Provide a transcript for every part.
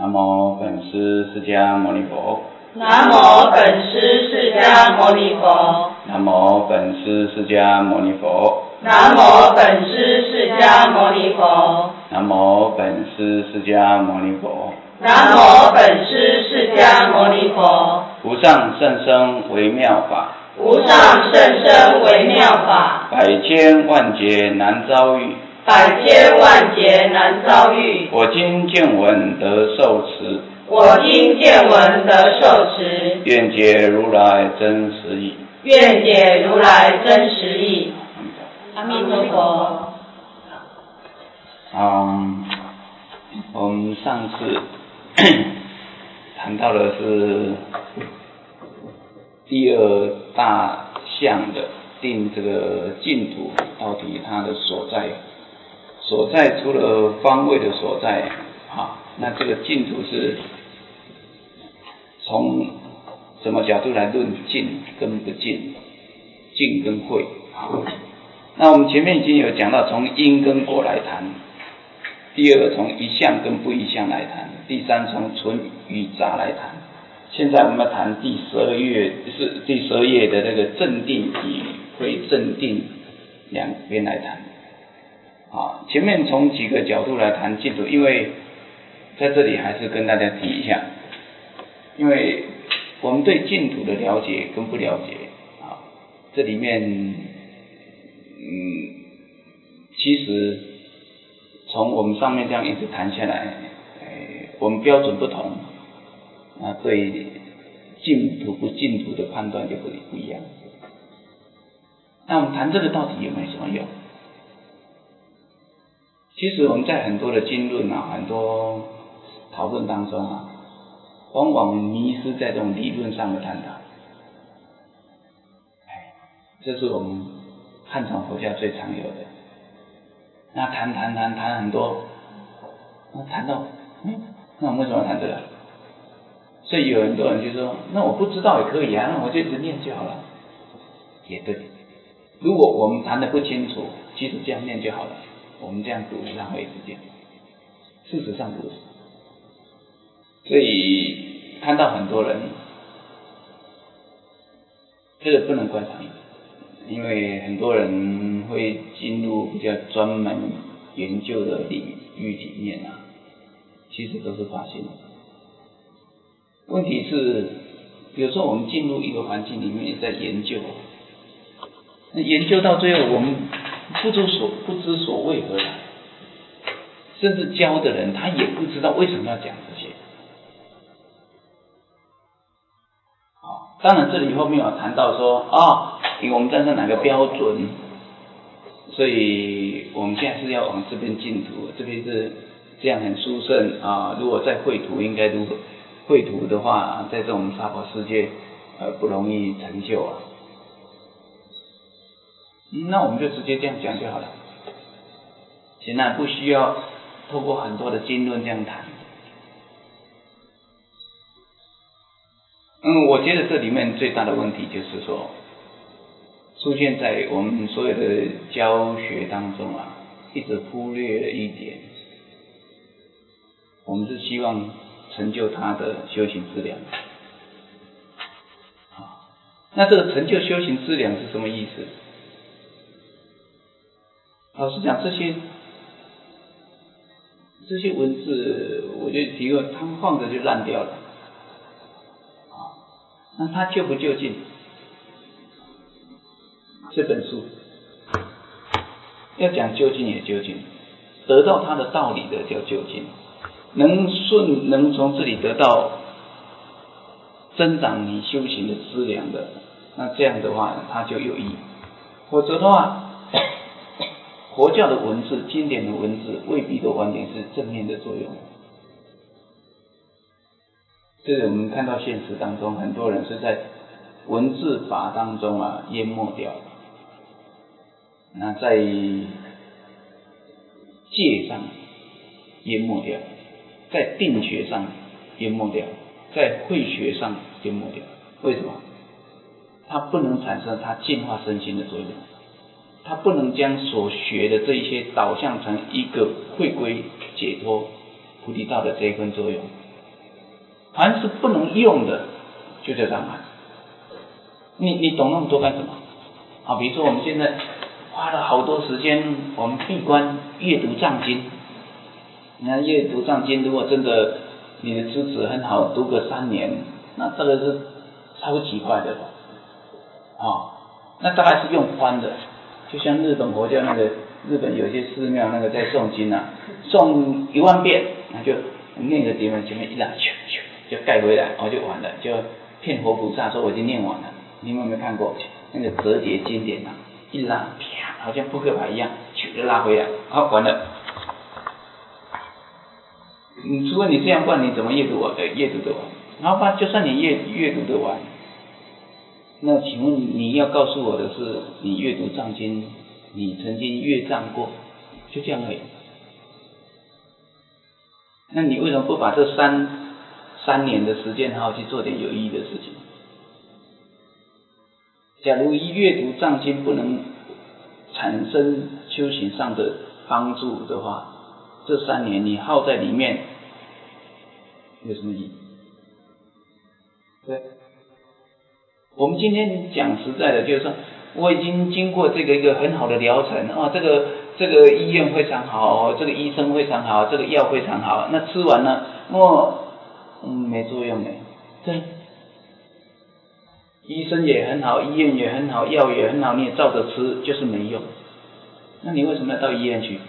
南无本师释迦牟尼佛。 南无本师释迦牟尼佛。 南无本师释迦牟尼佛。 南无本师释迦牟尼佛。 南无本师释迦牟尼佛。 南无本师释迦牟尼佛。 无上甚深微妙法。 无上甚深微妙法。 百千万劫难遭遇。 百千万劫难遭遇。 我今见闻得受持。 我今见闻得受持。 愿解如来真实义。 愿解如来真实义。阿弥陀佛。 我们上次谈到的是第二大项的定这个净土到底它的所在除了方位的所在那这个净土是从什么角度来论净跟不净，净跟慧那我们前面已经有讲到从因跟果来谈，第二个从一相跟不一相来谈，第三从纯与杂来谈。现在我们要谈第12页的那个正定与非正定两边来谈。前面从几个角度来谈净土，因为在这里还是跟大家提一下，因为我们对净土的了解跟不了解这里面其实从我们上面这样一直谈下来，我们标准不同对净土不净土的判断就不一样。那我们谈这个到底有没有什么用？其实我们在很多的经论很多讨论当中往往迷失在这种理论上的探讨。这是我们汉传佛教最常有的。那谈很多，谈到那我们为什么要谈这个？所以有很多人就说，那我不知道也可以那我就一直念就好了。也对，如果我们谈得不清楚，其实这样念就好了，我们这样读浪费时间。事实上不是。所以看到很多人，这个不能怪他们，因为很多人会进入比较专门研究的领域里面其实都是发现的。问题是有时候我们进入一个环境里面在研究，那研究到最后我们不知所为何来，甚至教的人他也不知道为什么要讲这些。当然这里后面有谈到说因为我们站上哪个标准，所以我们现在是要往这边净土，这边是这样很殊胜如果在绘图应该如何绘图的话，在这种娑婆世界不容易成就那我们就直接这样讲就好了，现在不需要透过很多的经论这样谈。我觉得这里面最大的问题就是说，出现在我们所有的教学当中一直忽略了一点，我们是希望成就他的修行资粮。那这个成就修行资粮是什么意思？老实讲，这些文字，我就提过，他们放着就烂掉了。那他究不究竟？这本书要讲究竟也究竟，得到它的道理的叫究竟，能从这里得到增长你修行的资粮的，那这样的话它就有意义。否则的话，佛教的文字、经典的文字未必都完全是正面的作用。这是我们看到现实当中，很多人是在文字法当中淹没掉了。那在戒上淹没掉，在定学上淹没掉，在慧学上淹没掉。为什么？它不能产生它净化身心的作用，它不能将所学的这一些导向成一个回归解脱菩提道的这一份作用， 凡是不能用的，就叫障碍。你懂那么多干什么？啊，比如说我们现在花了好多时间，我们闭关阅读藏经。你看阅读藏经，如果真的你的资质很好，读个3年，那这个是超级快的那大概是用翻的，就像日本佛教那个，日本有些寺庙那个在诵经啊，诵1万遍，那就念个经文前面一拉，就盖回来，就完了，就骗活菩萨说我已经念完了。你们有没有看过那个折叠经典啊？一拉，啪，好像扑克牌一样，就拉回来，好，完了。除非你这样，不然你怎么阅读得完？然后就算你阅读得完，那请问你要告诉我的是，你阅读藏经，你曾经阅藏过，就这样而已。那你为什么不把这三年的时间好好去做点有意义的事情？假如阅读藏经不能产生修行上的帮助的话，这3年你耗在里面有什么意义？对，我们今天讲实在的，就是说我已经经过这个一个很好的疗程这个医院非常好，这个医生非常好，这个药非常好，那吃完了没作用对，医生也很好，医院也很好，药也很好，你也照着吃，就是没用。那你为什么要到医院去？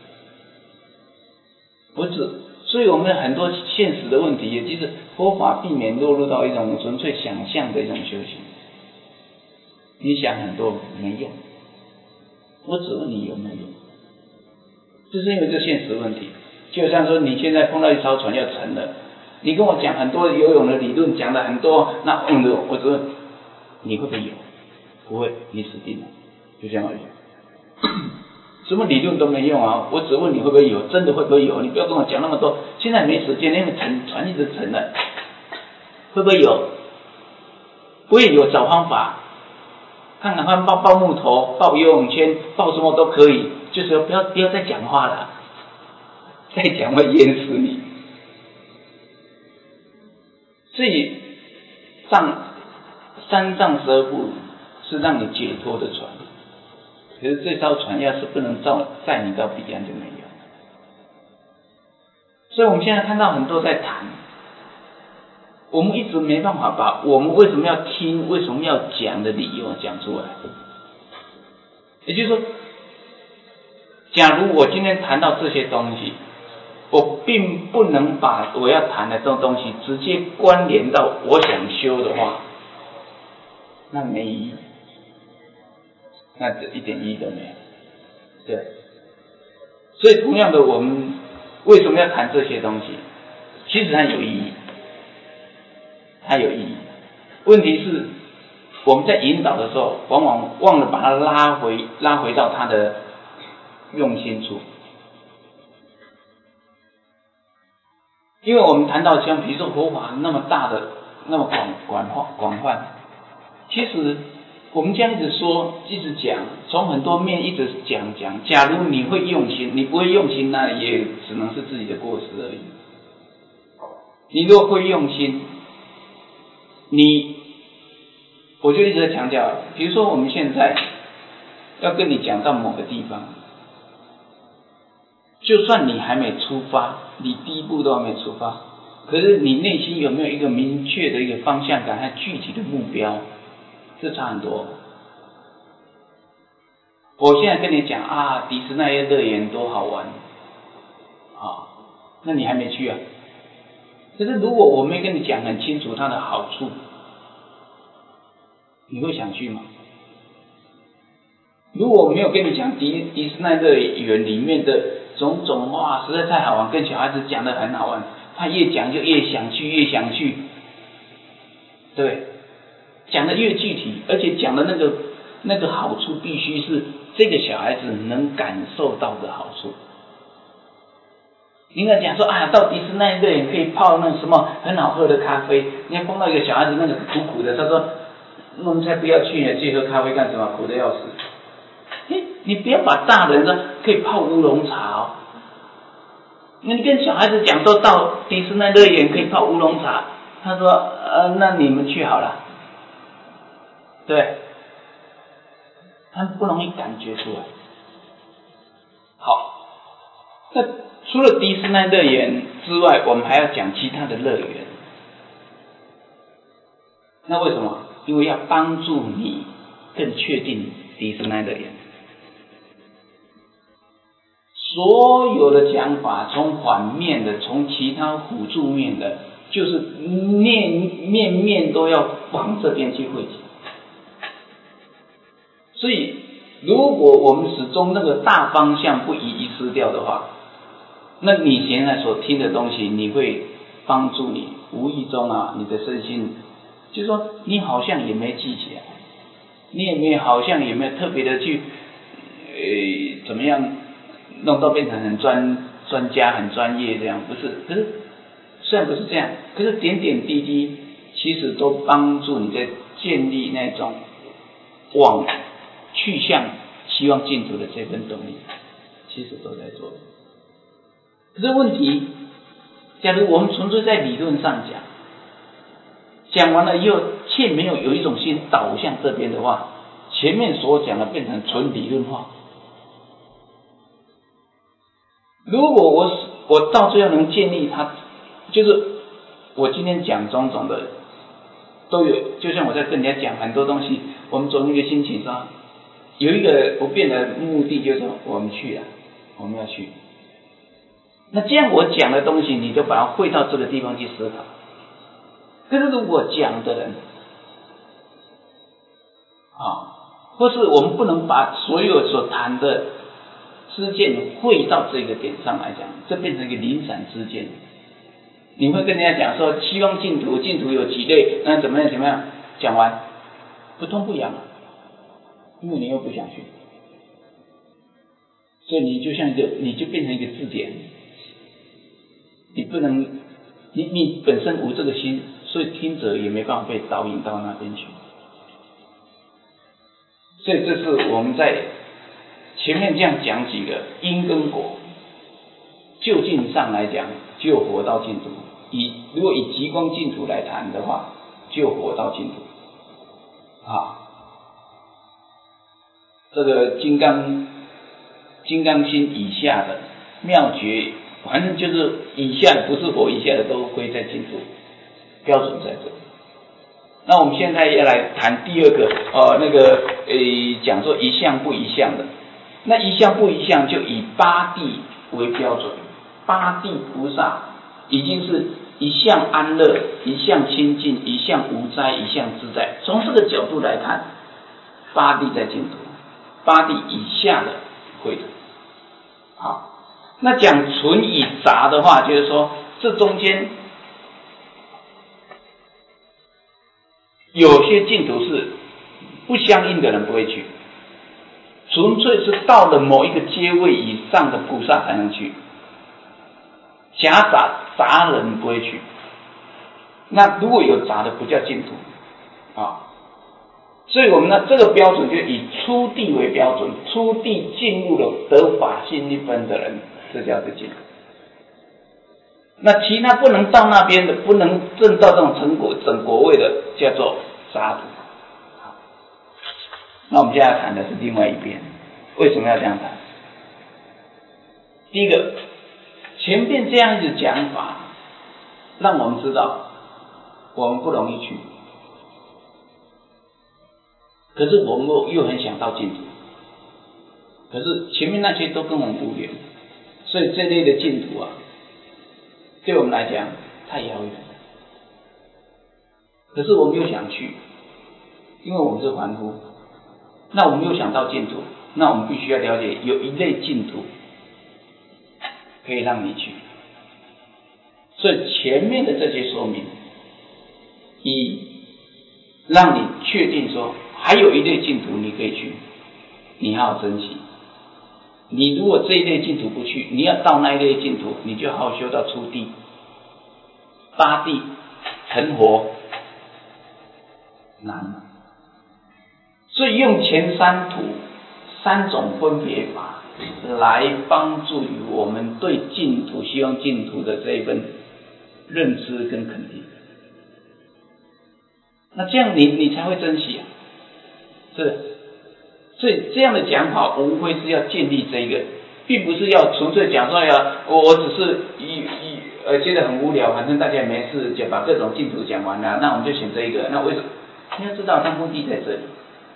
不是，所以我们很多现实的问题，也就是佛法避免落入到一种纯粹想象的一种修行。你想很多没用，我只问你有没有用，就是因为这现实问题。就像说你现在碰到一艘船要沉了，你跟我讲很多游泳的理论，讲了很多，那我只问你会不会游？不会，你死定了，就这样而已。什么理论都没用啊！我只问你会不会有，真的会不会有？你不要跟我讲那么多，现在没时间，因为船一直沉了，会不会有？不会有，找方法，看抱木头，抱游泳圈，抱什么都可以，就是不要再讲话了，再讲会淹死你。所以三藏12部是让你解脱的船。可是这艘船要是不能载你到彼岸就没有。所以我们现在看到很多在谈，我们一直没办法把我们为什么要听、为什么要讲的理由讲出来。也就是说，假如我今天谈到这些东西，我并不能把我要谈的这种东西直接关联到我想修的话，那没意义。那这一点意义都没有，对。所以同样的，我们为什么要谈这些东西？其实它有意义，它有意义。问题是我们在引导的时候，往往忘了把它拉回到它的用心处。因为我们谈到像比如说佛法那么大的、那么广泛，其实我们这样一直说，一直讲，从很多面一直讲。假如你会用心，你不会用心，那也只能是自己的过失而已。你如果会用心，我就一直在强调，比如说我们现在要跟你讲到某个地方，就算你还没出发，你第一步都还没出发，可是你内心有没有一个明确的一个方向感和具体的目标？这差很多。我现在跟你讲迪士尼乐园多好玩那你还没去啊？可是如果我没跟你讲很清楚它的好处，你会想去吗？如果我没有跟你讲迪士尼乐园里面的种种，实在太好玩，跟小孩子讲的很好玩，他越讲就越想去，对不对？讲的越具体，而且讲的那个好处必须是这个小孩子能感受到的好处。你跟他讲说到迪士尼乐园可以泡那什么很好喝的咖啡，你看碰到一个小孩子那个苦苦的，他说我们才不要去喝咖啡干什么，苦的要死。你不要把大人说可以泡乌龙茶你跟小孩子讲说到迪士尼乐园可以泡乌龙茶， 他说那你们去好了，对，他不容易感觉出来。好，那除了迪士尼乐园之外，我们还要讲其他的乐园。那为什么？因为要帮助你更确定迪士尼乐园。所有的讲法，从反面的，从其他辅助面的，就是面面都要往这边去汇集。所以，如果我们始终那个大方向不遗失掉的话，那你现在所听的东西，你会帮助你无意中啊，你的身心，就是说你好像也没记起来，你也没好像也没有特别的去怎么样弄到变成很专家很专业这样，不是？可是虽然不是这样，可是点点滴滴其实都帮助你在建立那种往去向希望净土的这份动力，其实都在做。可是问题，假如我们纯粹在理论上讲完了以后，却没有一种心导向这边的话，前面所讲的变成纯理论化。如果我到最后能建立它，就是我今天讲种种的都有，就像我在跟人家讲很多东西，我们总有一个心情说，有一个不变的目的，就是我们去了，我们要去。那这样我讲的东西，你就把它汇到这个地方去思考。可是如果讲的人或是我们不能把所有所谈的知见汇到这个点上来讲，这变成一个零散知见。你会跟人家讲说，希望净土有几类，那怎么样，讲完不痛不痒，因为你又不想去，所以你就变成一个字典，你不能，你本身无这个心，所以听者也没办法被导引到那边去。所以这是我们在前面这样讲几个因跟果，就近上来讲，就活到净土。如果以极光净土来谈的话，就活到净土。这个金刚心以下的妙觉，反正就是以下的不是佛以下的都归在净土，标准在这。那我们现在要来谈第二个讲说一相不一相的。那一相不一相就以八地为标准，八地菩萨已经是一向安乐，一向清净，一向无灾，一向自在。从这个角度来看，八地在净土，八地以下的会土。好，那讲纯以杂的话，就是说这中间有些净土是不相应的人不会去，纯粹是到了某一个阶位以上的菩萨才能去，杂人不会去。那如果有杂的不叫净土所以我们呢这个标准就以初地为标准，初地进入了得法性一分的人，这叫做净土。那其他不能到那边的，不能证到这种整果位的，叫做杂土。那我们现在谈的是另外一边，为什么要这样谈？第一个，前面这样一个讲法，让我们知道我们不容易去，可是我们又很想到净土，可是前面那些都跟我们无缘，所以这类的净土对我们来讲太遥远了。可是我们又想去，因为我们是凡夫，那我们又想到净土，那我们必须要了解有一类净土可以让你去。所以前面的这些说明，让你确定说还有一类净土你可以去，你好好珍惜。你如果这一类净土不去，你要到那一类净土，你就好好修到初地、八地成佛难。所以用前三土三种分别法来帮助于我们对净土希望净土的这一份认知跟肯定。 那这样你才会珍惜啊，是的。所以这样的讲法无非是要建立这个，并不是要纯粹讲说我只是觉得很无聊，反正大家没事就把各种净土讲完了，那我们就选这一个。那为什么？你要知道它目的在这里。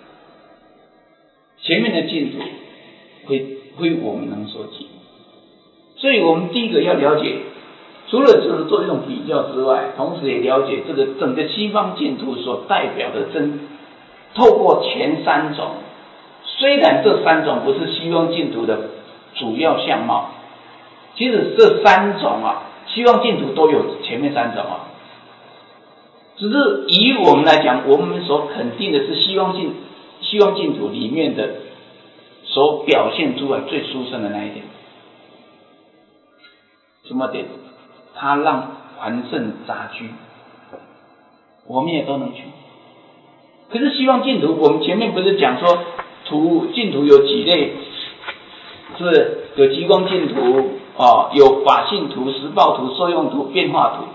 前面的净土非我们能所及，所以我们第一个要了解，除了只是做一种比较之外，同时也了解这个整个西方净土所代表的透过前三种，虽然这三种不是西方净土的主要相貌，其实这三种西方净土都有前面三种只是以我们来讲，我们所肯定的是西方净土里面的所表现出来最殊胜的那一点。什么点？它让凡圣杂居，我们也都能去。可是西方净土，我们前面不是讲说净土有几类？是不是有极光净土有法性土、实报土、受用土、变化土？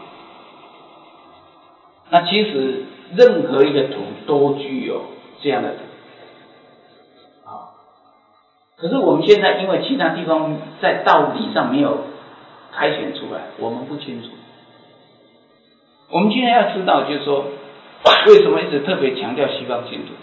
那其实任何一个土都具有这样的土可是我们现在因为其他地方在道理上没有开显出来，我们不清楚。我们现在要知道，就是说为什么一直特别强调西方净土？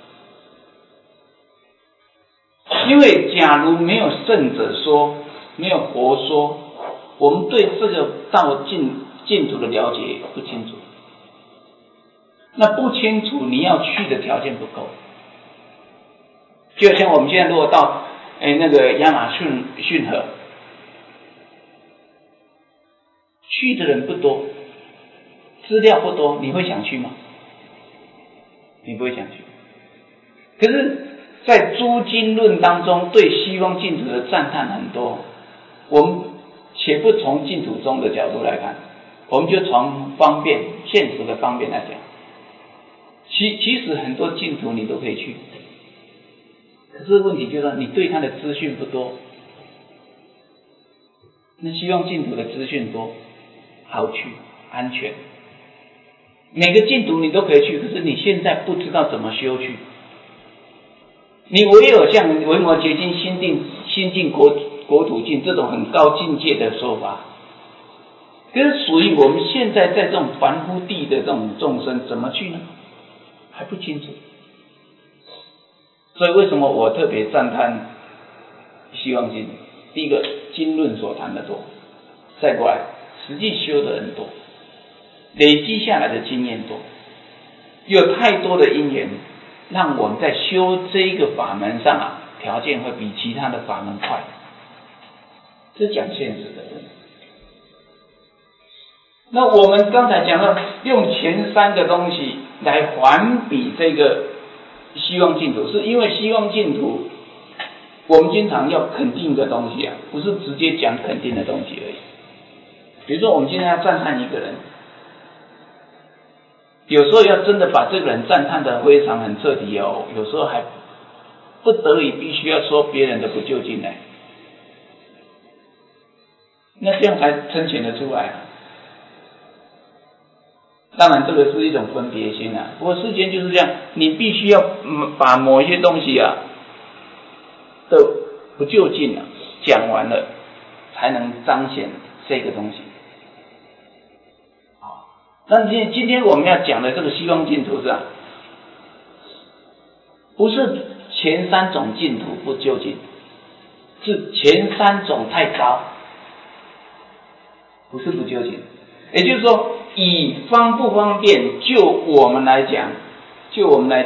因为假如没有圣者说，没有佛说，我们对这个道净土的了解不清楚。那不清楚，你要去的条件不够。就像我们现在如果到那个亚马逊河，去的人不多，资料不多，你会想去吗？你不会想去。可是在诸经论当中对西方净土的赞叹很多，我们且不从净土宗的角度来看，我们就从现实的方便来讲，其实很多净土你都可以去，可是问题就是你对它的资讯不多。那西方净土的资讯多，好去，安全，每个净土你都可以去，可是你现在不知道怎么修去。你唯有像维摩诘经、心净国土净这种很高境界的说法，可是属于我们现在在这种凡夫地的这种众生怎么去呢？还不清楚。所以为什么我特别赞叹西方净土？第一个，经论所谈的多，再过来实际修的人多，累积下来的经验多，有太多的因缘让我们在修这一个法门上条件会比其他的法门快。这讲现实的问题。那我们刚才讲到用前三个东西来环比这个西方净土，是因为西方净土我们经常要肯定的东西不是直接讲肯定的东西而已。比如说我们今天要赞叹一个人，有时候要真的把这个人赞叹的非常很彻底有时候还不得已必须要说别人的不究竟来，那这样才称显得出来当然这个是一种分别心不过世间就是这样，你必须要把某一些东西的不究竟讲完了，才能彰显这个东西。那今天我们要讲的这个西方净土不是前三种净土不究竟，是前三种太高，不是不究竟。也就是说，以方不方便，就我们来讲，有没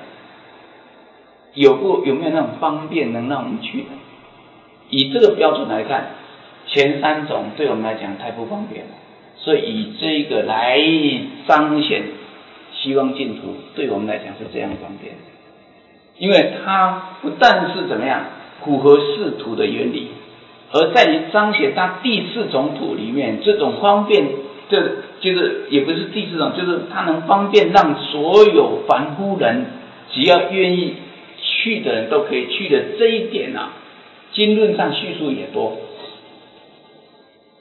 有那种方便能让我们去的？以这个标准来看，前三种对我们来讲太不方便了，所以以这个来彰显西方净土对我们来讲是这样方便，因为它不但是怎么样符合四土的原理，而在于彰显它第四种土里面这种方便，就是也不是第四种，就是它能方便让所有凡夫人只要愿意去的人都可以去的这一点经论上叙述也多，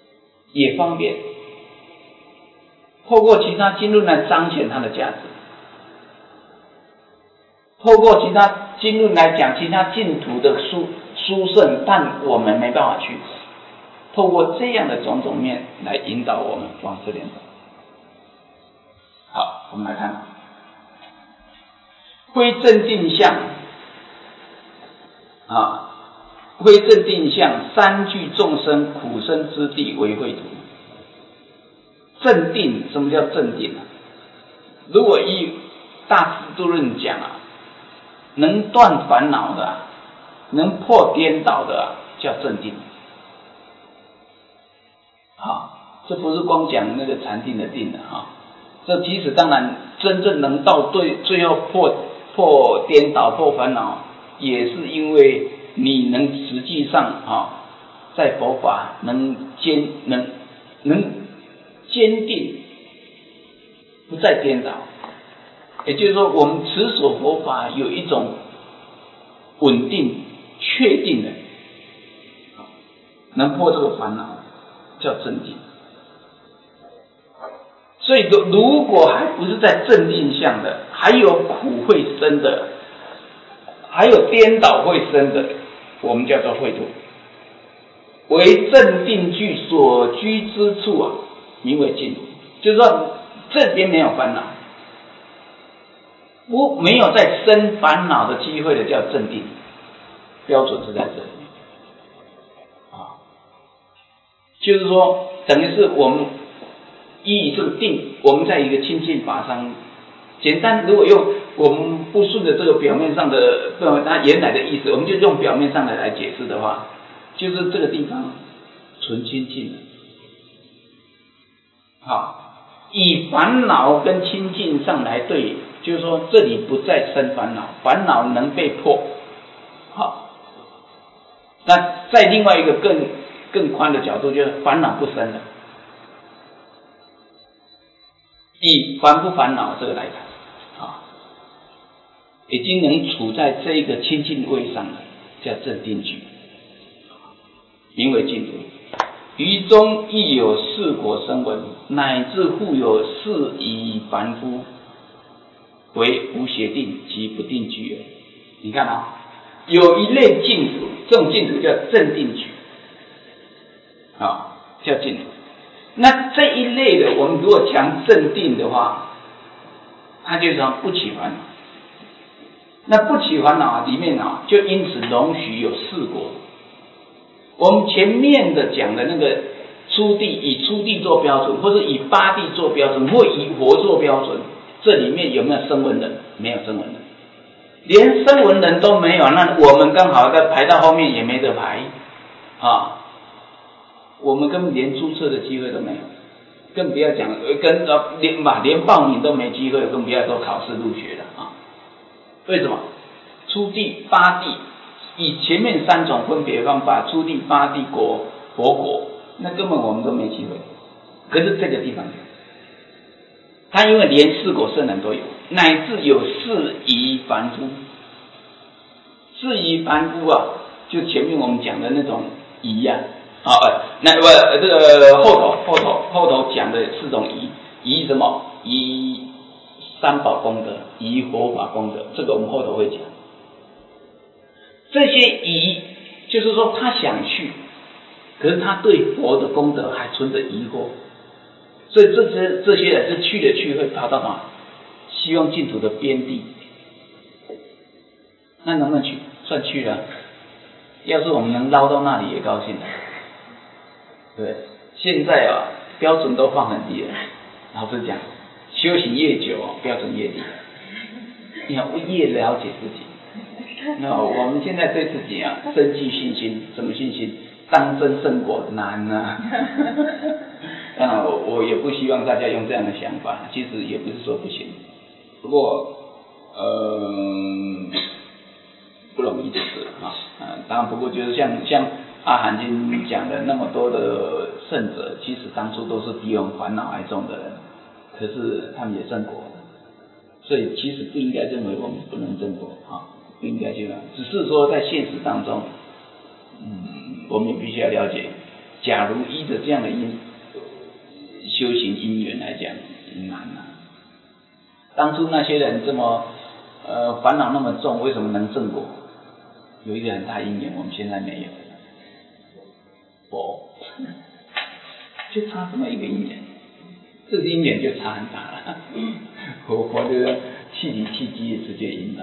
也方便，透过其他经论来彰显它的价值。 透过其他经论来讲其他净土的殊胜，但我们没办法去透过这样的种种面来引导我们往这边走。好，我们来看非正定相非正定相，三具众生苦生之地为秽土。正定，什么叫正定？如果以大智度论讲能断烦恼的能破颠倒的叫正定。这不是光讲那个禅定的定的这其实当然真正能到最后破颠倒破烦恼，也是因为你能实际上在佛法能坚定，不再颠倒。也就是说，我们持守佛法有一种稳定确定的，能破这个烦恼叫正定。所以如果还不是在正定相的，还有苦会生的，还有颠倒会生的，我们叫做秽土。为正定具所居之处名为净土。就是说这边没有烦恼，没有再生烦恼的机会的叫正定，标准是在这里就是说等于是我们依这个定，我们在一个清净法上，简单如果用我们不顺着这个表面上的它原来的意思，我们就用表面上的来解释的话，就是这个地方纯清净以烦恼跟清净上来对，就是说这里不再生烦恼，烦恼能被破。那在另外一个更宽的角度，就是烦恼不生了。以烦不烦恼这个来谈已经能处在这个清净位上了，叫正定具，名为净土。于中亦有四果声闻，乃至复有四夷凡夫，为无邪定及不定具。你看有一类净土，这种净土叫正定具叫净土。那这一类的，我们如果讲正定的话，它就是说不起烦恼。那不起烦恼里面就因此容许有四果。我们前面的讲的那个初地，以初地做标准，或是以八地做标准，或以佛做标准，这里面有没有声闻人？没有声闻人，连声闻人都没有，那我们刚好在排到后面也没得排我们根本连注册的机会都没有，更不要讲连报名都没机会，更不要说考试入学了为什么？初地八地以前面三种分别方法，初地八地佛果，那根本我们都没机会。可是这个地方他因为连四果圣人都有，乃至有四夷凡夫。四夷凡夫就前面我们讲的那种夷这个后头讲的四种夷什么？夷三宝功德，夷佛法功德，这个我们后头会讲。这些夷就是说他想去，可是他对佛的功德还存着疑惑，所以这些人是去了去会跑到哪？希望净土的边地。那能不能去？算去了。要是我们能捞到那里也高兴了。对，现在标准都放很低了。老实讲，修行越久标准越低。你看，越了解自己。我们现在对自己深具信心，什么信心？当真胜果难当然我也不希望大家用这样的想法，其实也不是说不行，不过不容易就是当然不过就是像阿含经讲的那么多的圣者，其实当初都是比我们烦恼还重的人，可是他们也证果，所以其实不应该认为我们不能证果不应该这样，只是说在现实当中我们也必须要了解，假如依着这样的修行因缘来讲难当初那些人这么烦恼那么重，为什么能正果？有一个很大因缘，我们现在没有。就差这么一个因缘，这个因缘就差很大了。佛的气理气机直接引导。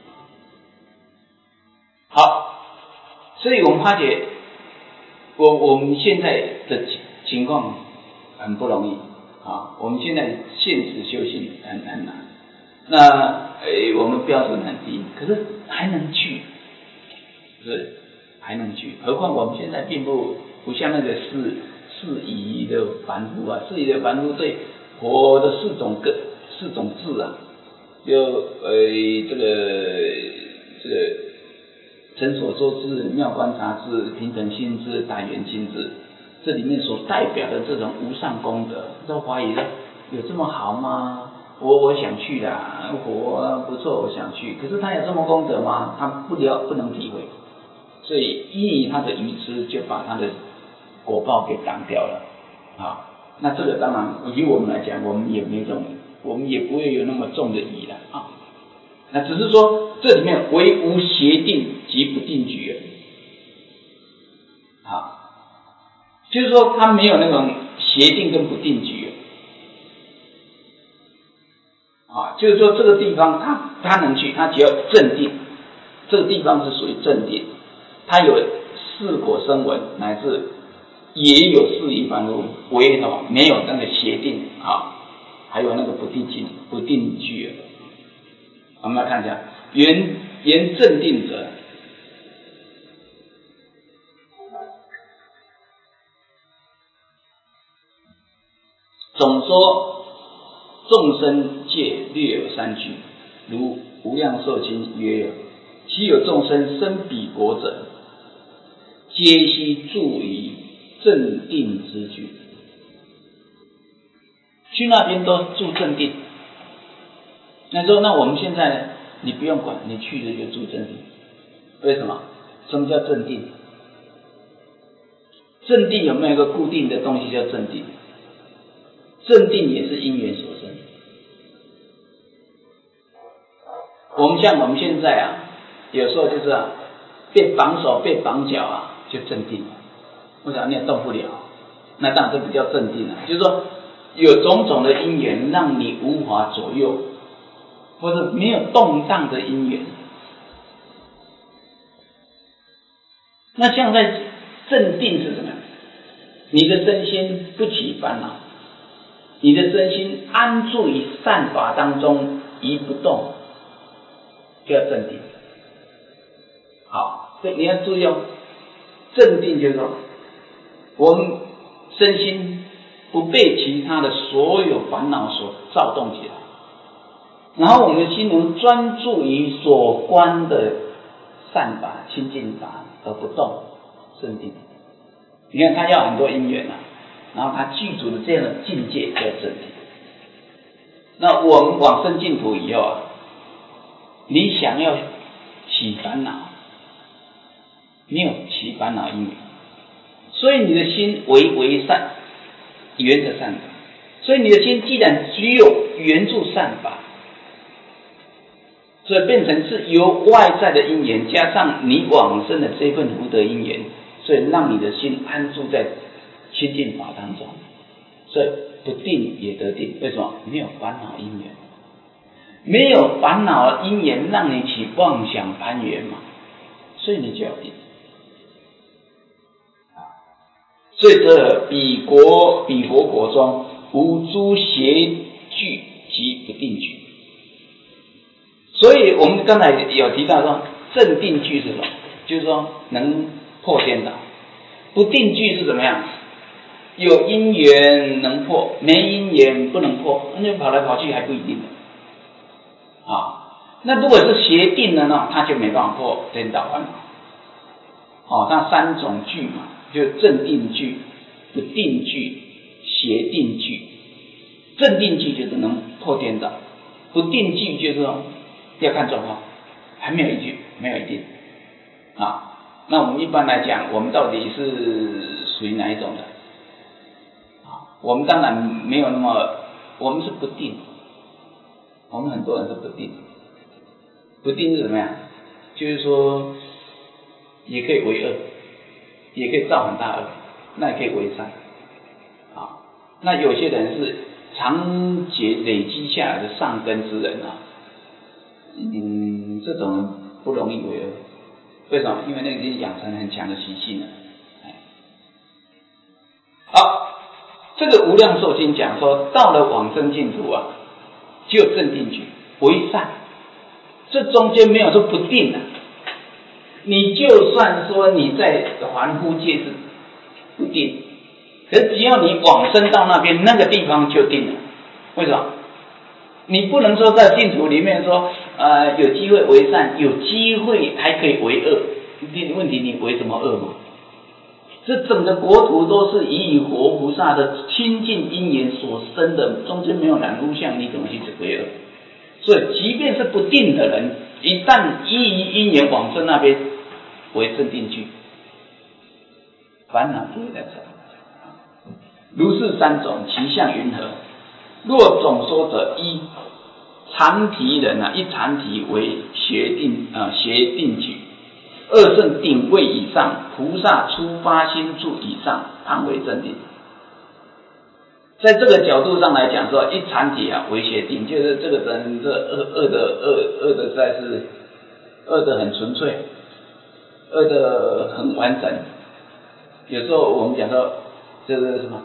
好，所以我们发觉，我们现在的情况很不容易啊。我们现在现实修行很难，那我们标准很低，可是还能去，是还能去。何况我们现在并不像那个四仪的凡夫啊，四仪的凡夫对佛的四种智啊，就这个成所说智、妙观察智、平等心智、大圆心智，这里面所代表的这种无上功德，都怀疑了有这么好吗？我想去啦，佛不错，我想去。可是他有这么功德吗？他不能体会，所以依他的愚痴，就把他的果报给挡掉了。好，那这个当然以我们来讲，我们也不会有那么重的疑了啊。那只是说这里面唯无邪定及不定举而已。好，就是说他没有那种邪定跟不定举啊，就是说这个地方他能去，他只要正定，这个地方是属于正定，他有四果声闻，乃至也有四仪凡夫，唯什么没有那个邪定啊，还有那个不定具。我们来看一下，言正定者，总说众生界略有三句，如无量寿经曰有，其有众生生彼国者，皆悉住于正定之具。去那边都住正定。那说，那我们现在呢？你不用管，你去了就住正定。为什么？什么叫正定？正定有没有一个固定的东西叫正定？正定也是因缘所生。我们像我们现在啊，有时候就是被绑手被绑脚啊，就正定了。为啥？你也动不了，那当然这不叫正定了。就是说有种种的因缘让你无法左右，或者没有动荡的因缘。那像在正定是什么？你的身心不起烦恼，你的身心安住于善法当中，一不动，叫正定。好，所以你要注意哦，正定就是说，我们身心不被其他的所有烦恼所躁动起来，然后我们的心能专注于所观的善法、清净法而不动，正定。你看他要很多因缘啊，然后他具足的这样的境界叫正定。那我们往生净土以后啊，你想要起烦恼，没有起烦恼因缘，所以你的心为善，缘着善法。所以你的心既然只有缘住善法，所以变成是由外在的因缘加上你往生的这份福德因缘，所以让你的心安住在清净法当中，所以不定也得定。为什么？没有烦恼因缘，没有烦恼因缘让你起妄想攀缘嘛，所以你就要定。所以这彼佛国中无诸邪具及不定具。所以我们刚才有提到说，正定具是什么？就是说能破颠倒。不定具是怎么样？有因缘能破，没因缘不能破，那就跑来跑去还不一定的啊。那如果是邪定的呢，它就没办法破颠倒烦恼。它三种具嘛，就正定具、不定具、邪定具。正定具就是能破颠倒，不定具就是说要看状况，还没有一句，没有一定啊。那我们一般来讲，我们到底是属于哪一种的？我们当然没有那么，我们是不定，我们很多人是不定不定是怎么样？就是说，也可以为恶，也可以造很大恶，那也可以为善。啊，那有些人是长节累积下来的善根之人啊，这种人不容易为恶。为什么？因为那个已经养成很强的习性了。好，这个无量寿经讲说，到了往生净土啊，只有正定句为善，这中间没有说不定啊。你就算说你在凡夫界是不定，可是只要你往生到那边，那个地方就定了。为什么？你不能说在净土里面说，有机会为善，有机会还可以为恶。问题你为什么恶嘛？这整个国土都是以活菩萨的清净因缘所生的，中间没有染污相，你怎么去为恶？所以，即便是不定的人，一旦依于因缘往生那边为正定句，烦恼不会再生。如是三种，其相云何？若总说者，一禅提人啊，一禅提为邪定举。二圣顶位以上，菩萨初发心住以上，当为正定。在这个角度上来讲说，一禅体啊为邪定，就是这个人这恶的实在是恶的很纯粹，恶的很完整。有时候我们讲说这是什么？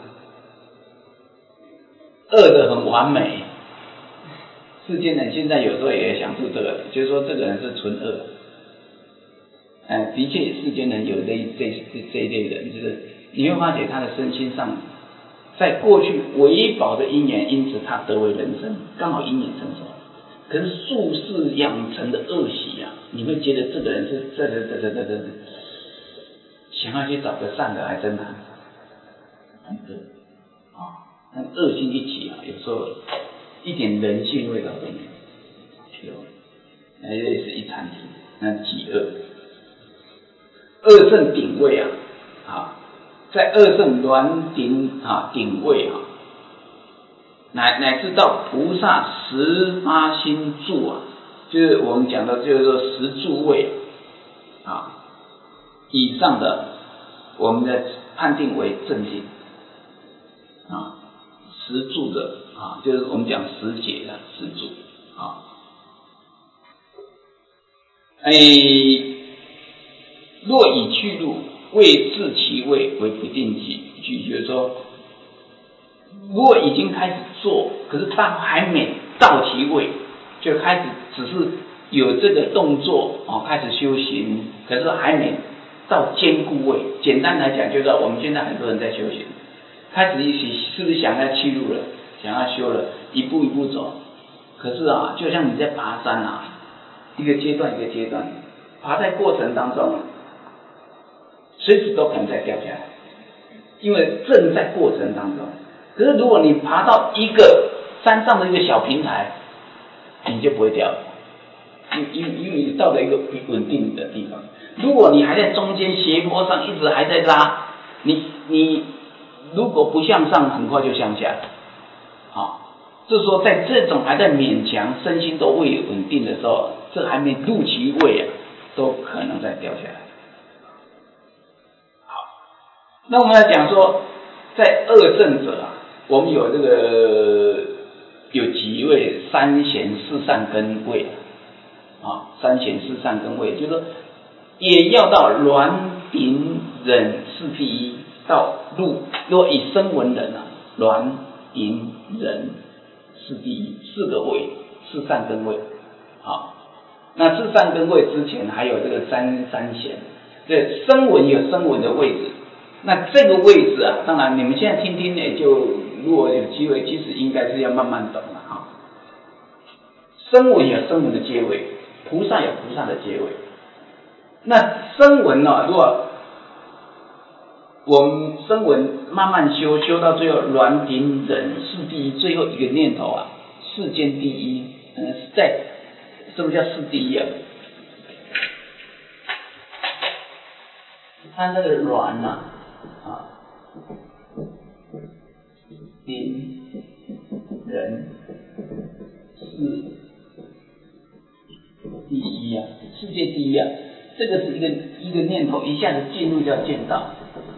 恶的很完美。世间人现在有时候也想出这个，就是说这个人是纯恶。的确，世间人有这一类人，就是你会发觉他的身心上，在过去为宝的因缘，因此他得为人身，刚好因缘成熟。可是宿世养成的恶习啊，你会觉得这个人是想要去找个善的还真难，很恶啊，那恶心一起啊，有时候一点人性味道都没有，那类似一禅体，那极恶。二圣顶位啊，在二圣鸾顶位啊，乃至到菩萨十发心住啊，就是我们讲的，就是说十住位啊以上的，我们的判定为正定啊，十住的啊，就是我们讲十解的十住啊，若以去路未至其位为不定句，就是说，如果已经开始做，可是当还没到其位，就开始只是有这个动作开始修行，可是还没到坚固位。简单来讲，就是我们现在很多人在修行，开始是不是想要去路了，想要修了，一步一步走，可是就像你在爬山一个阶段一个阶段，爬在过程当中，随时都可能再掉下来，因为正在过程当中。可是如果你爬到一个山上的一个小平台，你就不会掉了，因为你到了一个稳定的地方。如果你还在中间斜坡上一直还在拉，你如果不向上，很快就向下。就是说在这种还在勉强身心都未稳定的时候，这还没入其位都可能再掉下来。那我们来讲说，在二正者我们有这个有几位三贤四善根位三贤四善根位，就是说也要到鸾顶忍是第一，到入，如果以声闻人鸾顶忍是第一，四个位，四善根位。那四善根位之前还有这个三贤，对，声闻有声闻的位置。那这个位置当然你们现在听听就如果有机会，其实应该是要慢慢懂了声闻有声闻的阶位，菩萨有菩萨的阶位。那声闻如果我们声闻慢慢修到最后，鸾顶忍是第一，最后一个念头世间第一，在什么叫世第一他那个鸾顶忍是第一啊，世界第一啊，这个是一个念头一下子进入叫见到，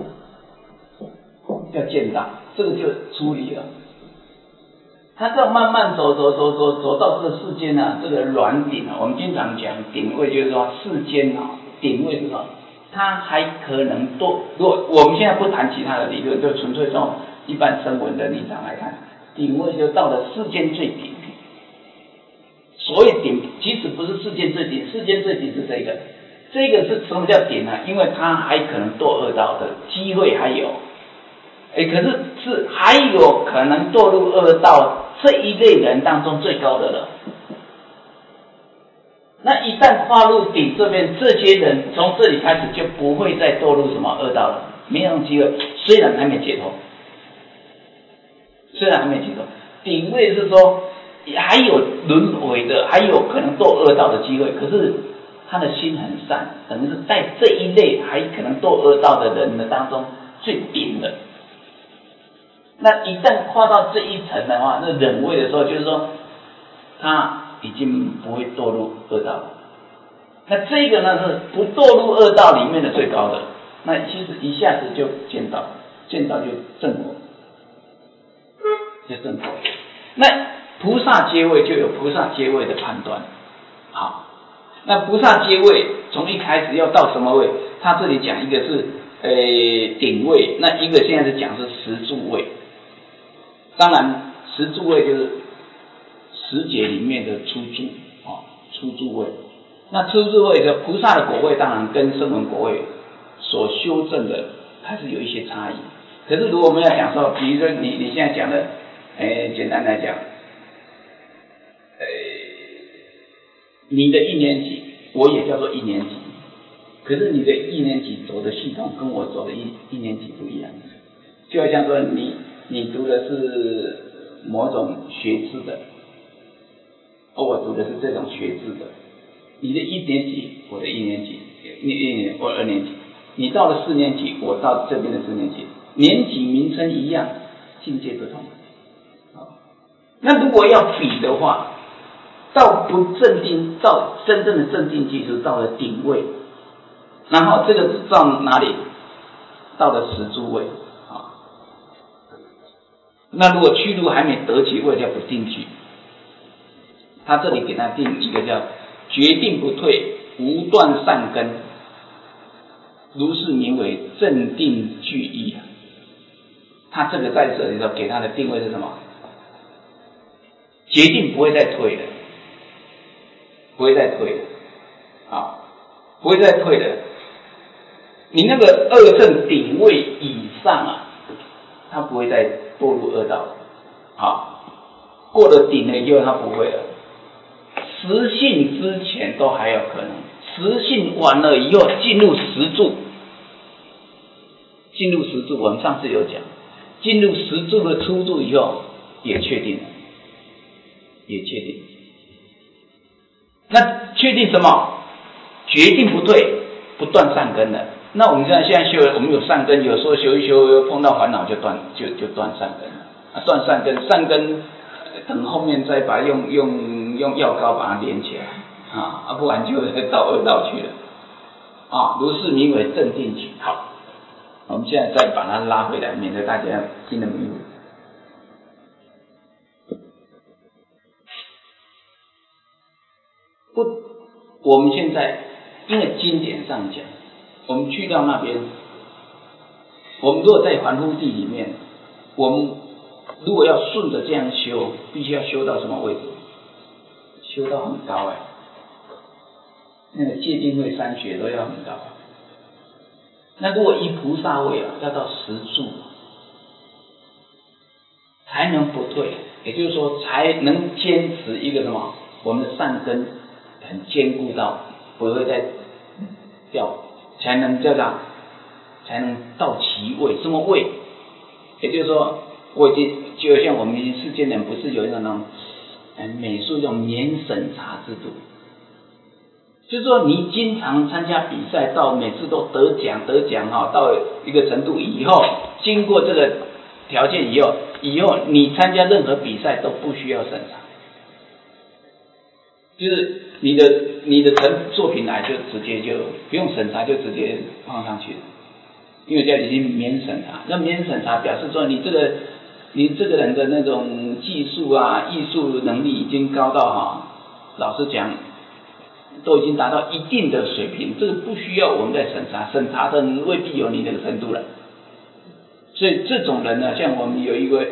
这个就出离了。他这样慢慢走到这个世间啊，这个软顶啊，我们经常讲顶位，就是说世间啊，顶位是什么？它还可能多。如果我们现在不谈其他的理论，就纯粹从一般声闻的立场来看，顶位就到了世间最顶。所谓顶，其实不是世间最顶，世间最顶是这个是什么叫顶呢？因为它还可能堕恶道的机会还有，可是还有可能堕入恶道这一类人当中最高的了。那一旦跨入顶这边，这些人从这里开始就不会再堕入什么恶道了，没有机会。虽然还没解脱，顶位是说还有轮回的，还有可能堕恶道的机会，可是他的心很善，等于是在这一类还可能堕恶道的人的当中最顶的。那一旦跨到这一层的话，那忍位的时候，就是说他已经不会堕入恶道了。那这个呢是不堕入恶道里面的最高的，那其实一下子就见到就正果，那菩萨阶位就有菩萨阶位的判断。好，那菩萨阶位从一开始要到什么位？他这里讲一个是顶位，那一个现在是讲是十住位。当然十住位就是十劫里面的初住初住位。那初住位的菩萨的果位，当然跟声闻果位所修正的还是有一些差异。可是如果我们要讲说，比如说你现在讲的，简单来讲，你的一年级我也叫做一年级，可是你的一年级走的系统跟我走的一年级不一样。就好像说你读的是某种学制的，我读的是这种学制的，你的一年级我的一年级，我二年级，你到了四年级我到这边的四年级，年级名称一样，境界不同。那如果要比的话，到不正定，到真正的正定技术到了顶位，然后这个是到哪里？到了十住位。那如果趋入还没得其位叫不定具，他这里给他定一个叫决定不退，无断善根，如是名为正定具义。他这个在这里头给他的定位是什么？决定不会再退的，不会再退的。你那个二正顶位以上啊，他不会再堕入恶道。过了顶了以后他不会了。实性之前都还有可能，实性完了以后进入十住我们上次有讲，进入十住的初住以后也确定。那确定什么？决定不退，不断善根了。那我们现在修，我们有善根，有时候修一修碰到烦恼就断善根了。断善根等后面再把用药膏把它连起来不然就到恶道去了如是名为正定具。好，我们现在再把它拉回来，免得大家听得迷糊。我们现在因为经典上讲，我们去到那边，我们如果在凡夫地里面，我们如果要顺着这样修，必须要修到什么位置？修到很高那个戒定慧三学都要很高。那如果依菩萨位要到十住才能不退，也就是说才能坚持一个什么？我们的善根很坚固到不会再掉，才能到其位。什么位？也就是说，我已经就像我们世间人不是有那种美术这种免审查制度，就是说你经常参加比赛，到每次都得奖到一个程度以后，经过这个条件以后你参加任何比赛都不需要审查。就是你的作品来就直接就不用审查，就直接放上去了，因为这已经免审查。那免审查表示说你这个人的那种技术啊、艺术能力已经高到老实讲，都已经达到一定的水平，这个不需要我们再审查，审查的未必有你那个程度了。所以这种人呢，像我们有一位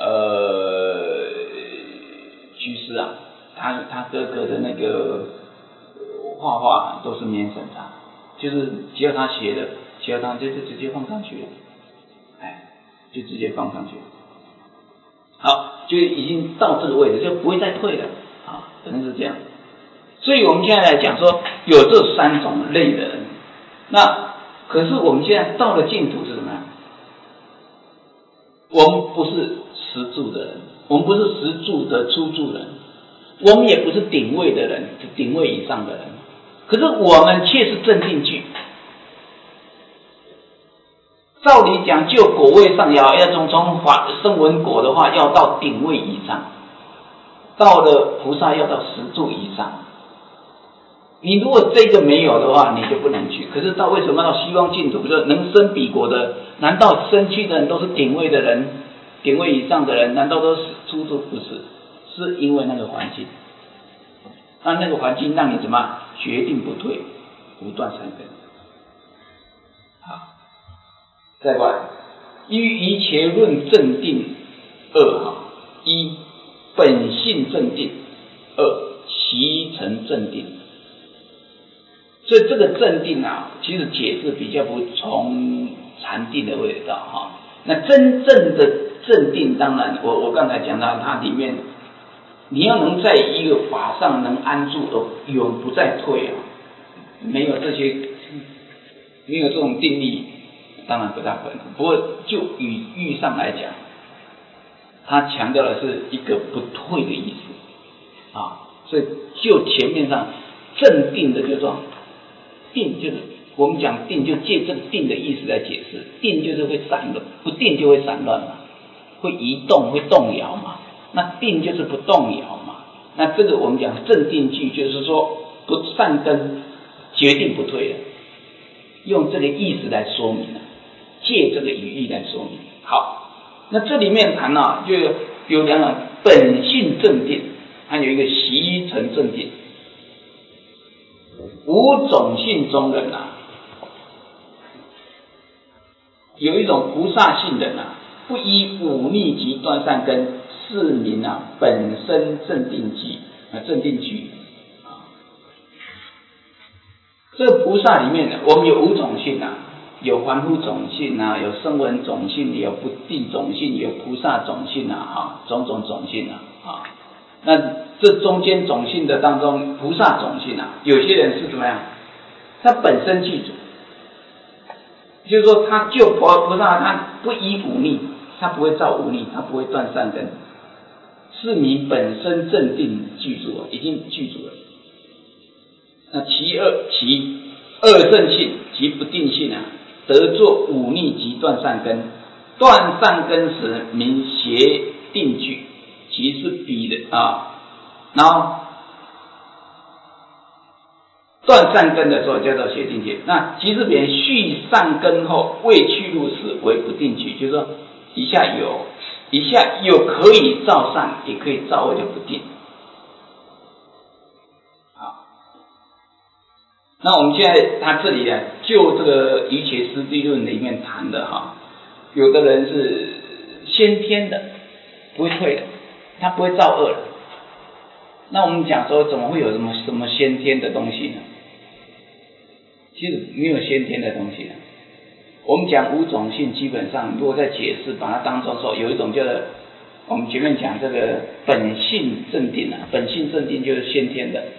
居士啊，他哥哥的那个画画都是免审查，就是只要他写的，只要他就直接放上去了，就直接放上去了。好，就已经到这个位置，就不会再退了可能是这样。所以我们现在来讲说，有这3种类的人。那可是我们现在到了净土是什么样？我们不是实住的人，我们不是实住的初住人，我们也不是顶位的人，是顶位以上的人。可是我们却是正定具。照理讲，就果位上要从声闻果的话，要到顶位以上，到了菩萨要到实住以上。你如果这个没有的话，你就不能去。可是为什么到西方净土，就是能生彼国的，难道生去的人都是顶位的人，顶位以上的人？难道都是初住？不是，是因为那个环境。那个环境让你怎么决定不退，不断三根。好，再过来，于一切论正定2一本性正定，2习成正定。所以这个正定其实解释比较不从禅定的味道那真正的正定，当然我刚才讲到它里面，你要能在一个法上能安住而永不再退没有这种定力，当然不大可能。不过就语义上来讲，它强调的是一个不退的意思所以就前面上正定的就是说，定就是我们讲定，就借这个定的意思来解释。定就是会散乱，不定就会散乱嘛，会移动，会动摇嘛。那定就是不动摇嘛。那这个我们讲正定句，就是说不善根，决定不退了。用这个意思来说明借这个语义来说明。好，那这里面谈就有2个本性正定，还有一个习成正定。5种性中人有一种菩萨性人不依忤逆及断善根，是名本身正定具正定具这个菩萨里面我们有5种性有凡夫种性有声闻种性，有不定种性，有菩萨种性种种种性那这中间种性的当中，菩萨种性有些人是怎么样？他本身具足，就是说他就菩萨，他不依忤逆，他不会造忤逆，他不会断善根，是你本身正定具足已经具足了。那其二正性及不定性得作忤逆及断善根，断善根时名邪定具，即是彼的然后断善根的时候叫做邪定具。那即是别人续善根后未去入时为不定具，就是说一下有可以造善，也可以造恶，就不定。好，那我们现在他这里就这个瑜伽师地论里面谈的有的人是先天的，不会退的，他不会造恶了。那我们讲说怎么会有什么先天的东西呢？其实没有先天的东西我们讲5种性，基本上如果在解释把它当作说有一种叫做我们前面讲这个本性正定本性正定就是先天的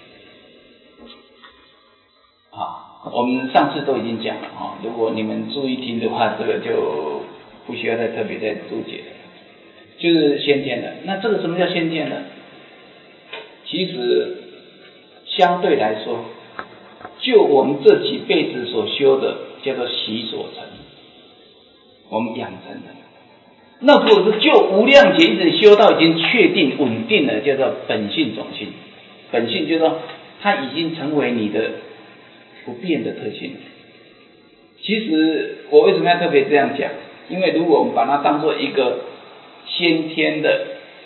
我们上次都已经讲了如果你们注意听的话，这个就不需要再特别再注解了，就是先天的。那这个什么叫先天的？其实相对来说，就我们这几辈子所修的叫做习所成，我们养成的。那如果是就无量劫一直修到已经确定稳定了，叫做本性种性。本性就是说它已经成为你的不变的特性。其实我为什么要特别这样讲？因为如果我们把它当作一个先天的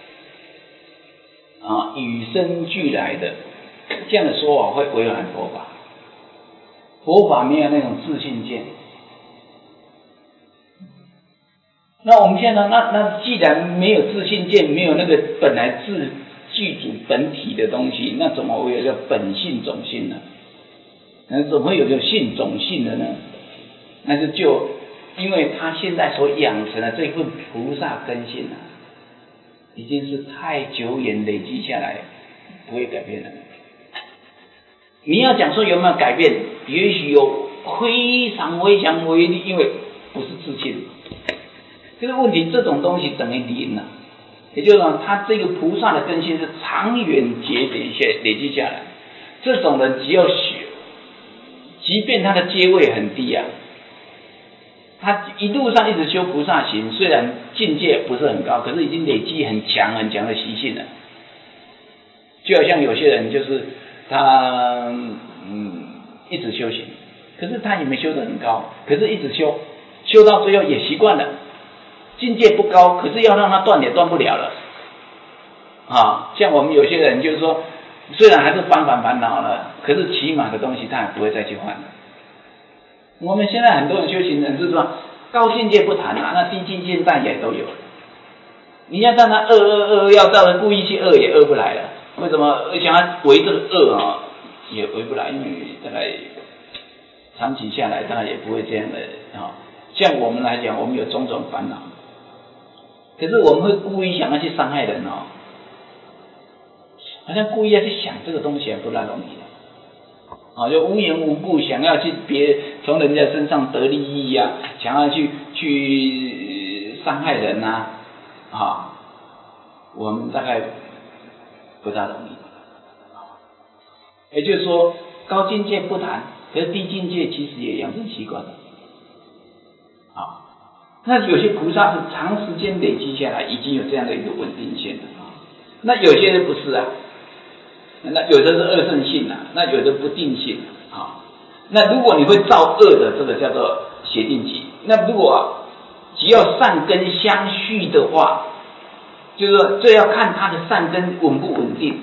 与生俱来的这样的说法，会违反佛法。佛法没有那种自性见。那我们现在那既然没有自性见，没有那个本来自具足本体的东西，那怎么会有个本性种性呢？那怎么会有个性种性的呢？那是因为他现在所养成的这份菩萨根性已经是太久远累积下来，不会改变了。你要讲说有没有改变，也许有非常微粒，因为不是自性。这个问题，这种东西等于零了，也就是说，他这个菩萨的根性是长远累积下来。这种人只要学，即便他的阶位很低他一路上一直修菩萨行，虽然境界不是很高，可是已经累积很强的习性了。就好像有些人就是他一直修行，可是他也没修得很高，可是一直修到最后也习惯了。境界不高，可是要让他断也断不了了。像我们有些人就是说，虽然还是烦恼了，可是起码的东西他也不会再去换了。我们现在很多人修行人是说，高境界不谈那低境界但也都有。你要让他要到了故意去也不来了。为什么？想要围这个也围不来，因为大概长期下来，当然也不会这样的像我们来讲，我们有种种烦恼。可是我们会故意想要去伤害人好像故意要去想这个东西也不大容易就无缘无故想要去从人家身上得利益想要去伤害人我们大概不大容易。也就是说，高境界不谈，可是低境界其实也养成习惯了。那有些菩萨是长时间累积下来，已经有这样的一个稳定性了那有些人不是那有的是恶圣性那有的不定性那如果你会造恶的，这个叫做邪定期。那如果只要善根相续的话，就是说这要看他的善根稳不稳定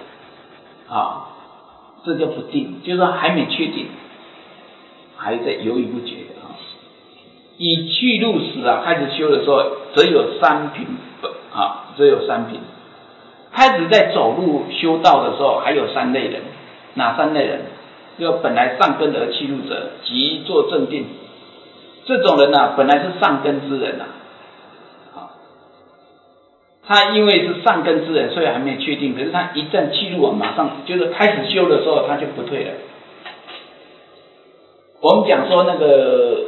这叫不定，就是说还没确定，还在犹豫不决的以去入时开始修的时候，只有三品只有三品。开始在走路修道的时候，还有三类人。哪三类人？就本来上根而契入者，即作正定。这种人本来是上根之人他因为是上根之人，所以还没有确定。可是他一旦契入马上就是开始修的时候，他就不退了。我们讲说那个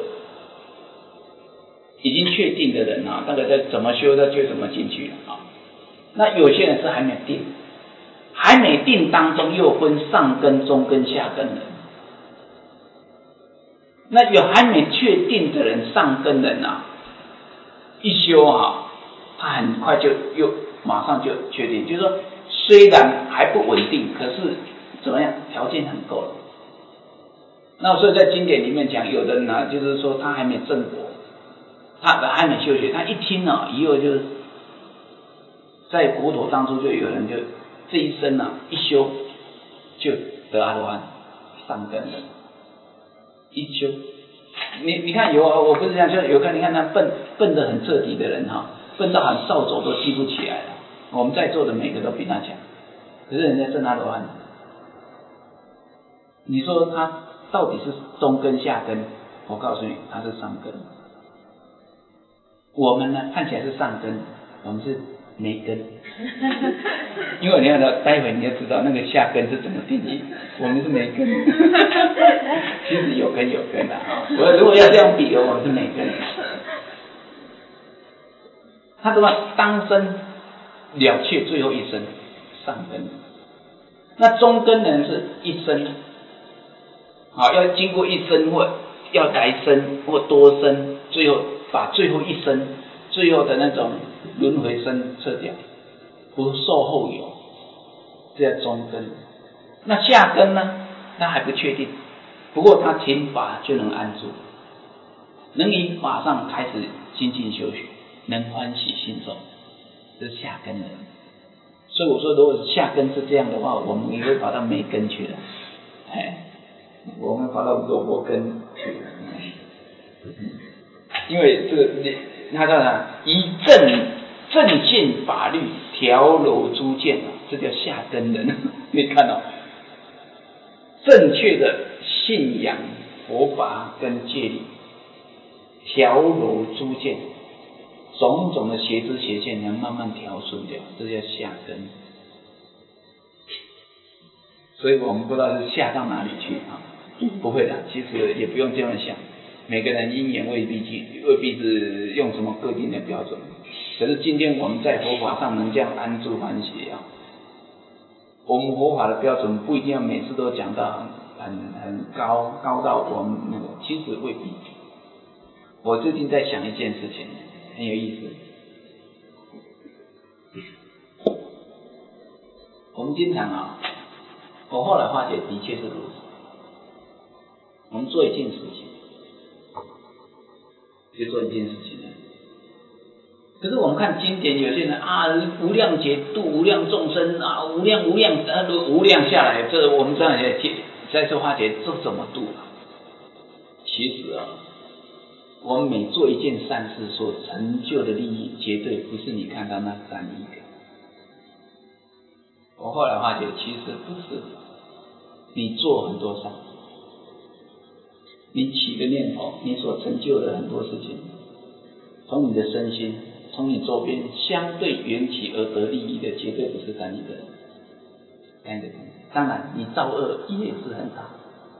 已经确定的人那个在怎么修的就怎么进去那有些人是还没定，还没定当中又分上根、中根、下根人。那有还没确定的人，上根人一修他很快就马上就确定，就是说虽然还不稳定，可是怎么样，条件很够了。那所以在经典里面讲，有的人就是说他还没正果，他还没修学，他一听以后就在国土当中就有人就这一生一修就得阿罗汉上根了，一修。你看我不是这样说，有看你看他笨得很彻底的人笨到很扫帚都记不起来了。我们在座的每个都比他强，可是人家证阿罗汉。你说他到底是中根下根？我告诉你，他是上根。我们呢，看起来是上根，我们是没根。因为你要待会你要知道那个下根是怎么定义，我们是没根。其实有根我如果要这样比我们是没根。他怎么当生了却最后一生上根？那中根人是一生要经过一生或要来生或多生，最后把最后一生最后的那种轮回生撤掉，不受后有，这叫中根。 那下根呢？他还不确定，不过他听法就能安住，能以法上开始精进修学，能欢喜心中，这是下根人。所以我说，如果下根是这样的话，我们也会跑到没根去了，我们跑到萝卜根去了，因为这个他叫啥？以正信法律调柔诸见啊，这叫下根人。你看到正确的信仰佛法跟戒律，调柔诸见，种种的邪知邪见能慢慢调顺掉，这叫下根。所以我们不知道是下到哪里去啊？不会的，其实也不用这样想。每个人因缘未必是用什么各定的标准，可是今天我们在佛法上能这样安住欢喜啊。我们佛法的标准不一定要每次都讲到很高到我们那个，其实未必。我最近在想一件事情，很有意思。我们经常我后来发觉的确是如此。我们做一件事情，就做一件事情呢。可是我们看经典，有些人无量劫度无量众生无量下来，这我们这样在说化解，这怎么度啊？其实我们每做一件善事所成就的利益，绝对不是你看到那3亿个。我后来发觉，其实不是。你做很多善，你起的念头，你所成就的很多事情，从你的身心，从你周边相对缘起而得利益的，绝对不是3亿个人。当然，你造恶也是很大。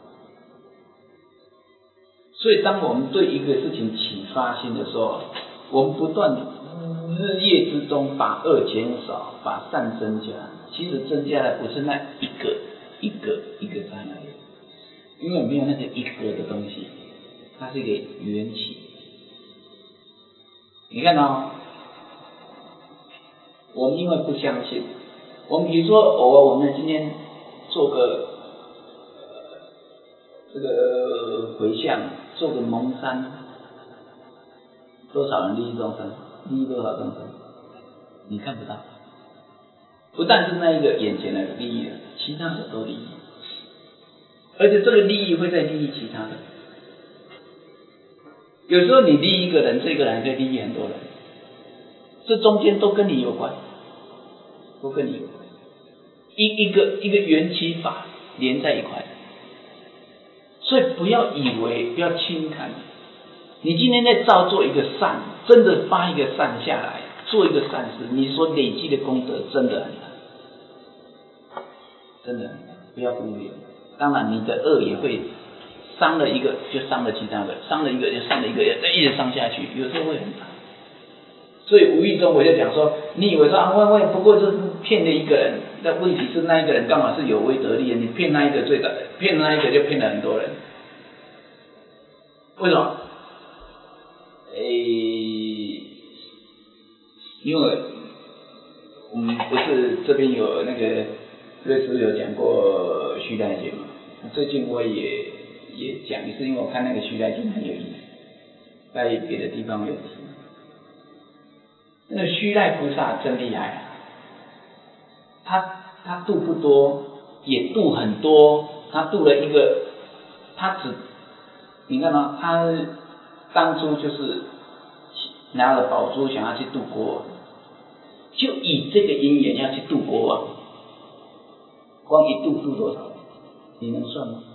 所以，当我们对一个事情起发心的时候，我们不断日夜之中把恶减少，把善增加。其实增加的不是那一个善而已，因为没有那个一个的东西，它是一个缘起。你看我们因为不相信，我们比如说我们今天做个这个回向，做个蒙山，多少人利益众生？利益多少众生？你看不到。不但是那一个眼前的利益，其他的都利益，而且这个利益会再利益其他的。有时候你利益一个人，这个人可以利益很多人，这中间都跟你有关，都跟你有关。一个缘起法连在一块，所以不要轻看。你今天在造作一个善，真的发一个善下来，做一个善事，你所累积的功德真的很大，真的很大，不要忽略。当然，你的恶也会伤了一个就伤了其他的，伤了一个就伤了一个，一直伤下去，有时候会很大。所以无意中我就讲说，你以为说我不过就是骗了一个人，但问题是那一个人刚好是有威得利的，你骗那一个最大，骗那一个就骗了很多人。为什么？因为我们不是这边有那个瑞师有讲过须赖经嘛，最近我也讲一次，因为我看那个须赖经很有意思，在别的地方没有提。那个须赖菩萨真厉害他度不多，也度很多。他度了一个，你看到他当初就是拿了宝珠想要去度国王，就以这个因缘要去度国王，光一度多少？你能算吗？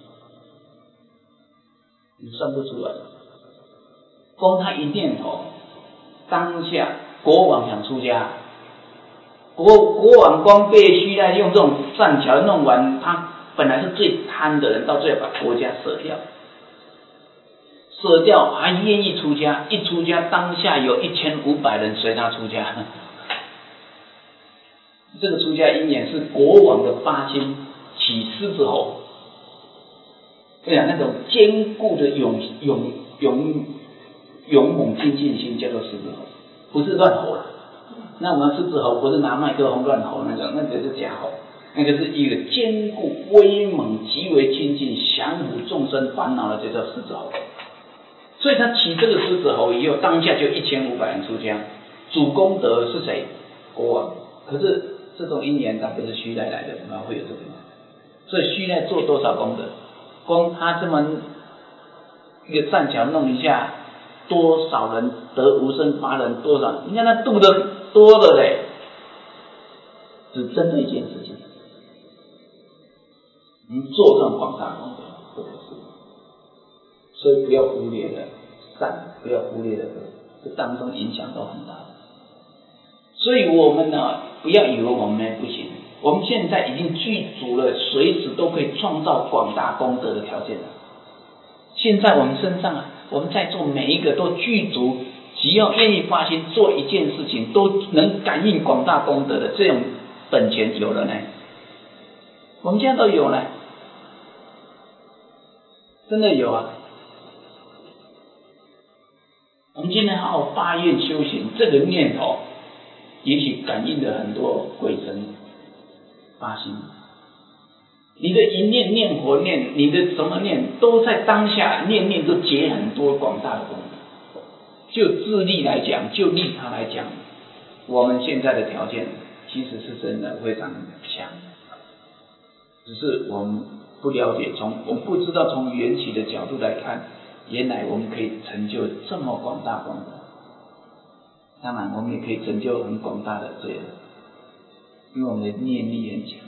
你算不出来。光他一念头，当下国王想出家，国王光被须赖用这种善巧弄完，他本来是最贪的人，到最后把国家舍掉还愿意出家，一出家当下有1500人随他出家。这个出家因缘是国王的发心起狮子吼，对啊，那种坚固的勇猛精进心叫做狮子吼，不是乱吼啦。那我们狮子吼不是拿麦克风乱吼那个是假吼， 那个是一个坚固、威猛、极为亲近、降服众生烦恼的，这叫狮子吼。所以他起这个狮子吼以后，当下就1500人出家，主功德是谁？国王。可是这种因缘，他不是虚赖来的，怎么会有这个？所以虚赖做多少功德？光他这么一个栈桥弄一下，多少人得无生法忍？多少？你看他度的多了嘞，只针对一件事情。你做这种广大功德不可思议，所以不要忽略了善，不要忽略了恶，这当中影响都很大。所以我们呢，不要以为我们不行，我们现在已经具足了随时都可以创造广大功德的条件了。现在我们身上啊，我们在座每一个都具足，只要愿意发心做一件事情，都能感应广大功德的这种本钱有了呢。我们现在都有了，真的有啊。我们今天好好发愿修行，这个念头也许感应了很多鬼神发心。你的一念念佛念，你的什么念，都在当下念念都结很多广大的功德。就自利来讲，就利他来讲，我们现在的条件其实是真的非常强，只是我们不了解，我们不知道从缘起的角度来看，原来我们可以成就这么广大功德。当然我们也可以成就很广大的罪恶，因为我们的念力很强。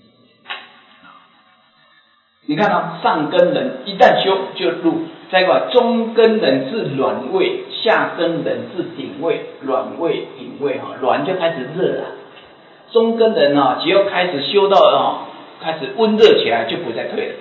你看到上根人一旦修就入，再一个中根人是暖位，下根人是顶位，暖位顶位暖就开始热了。中根人只要开始修到开始温热起来，就不再退了。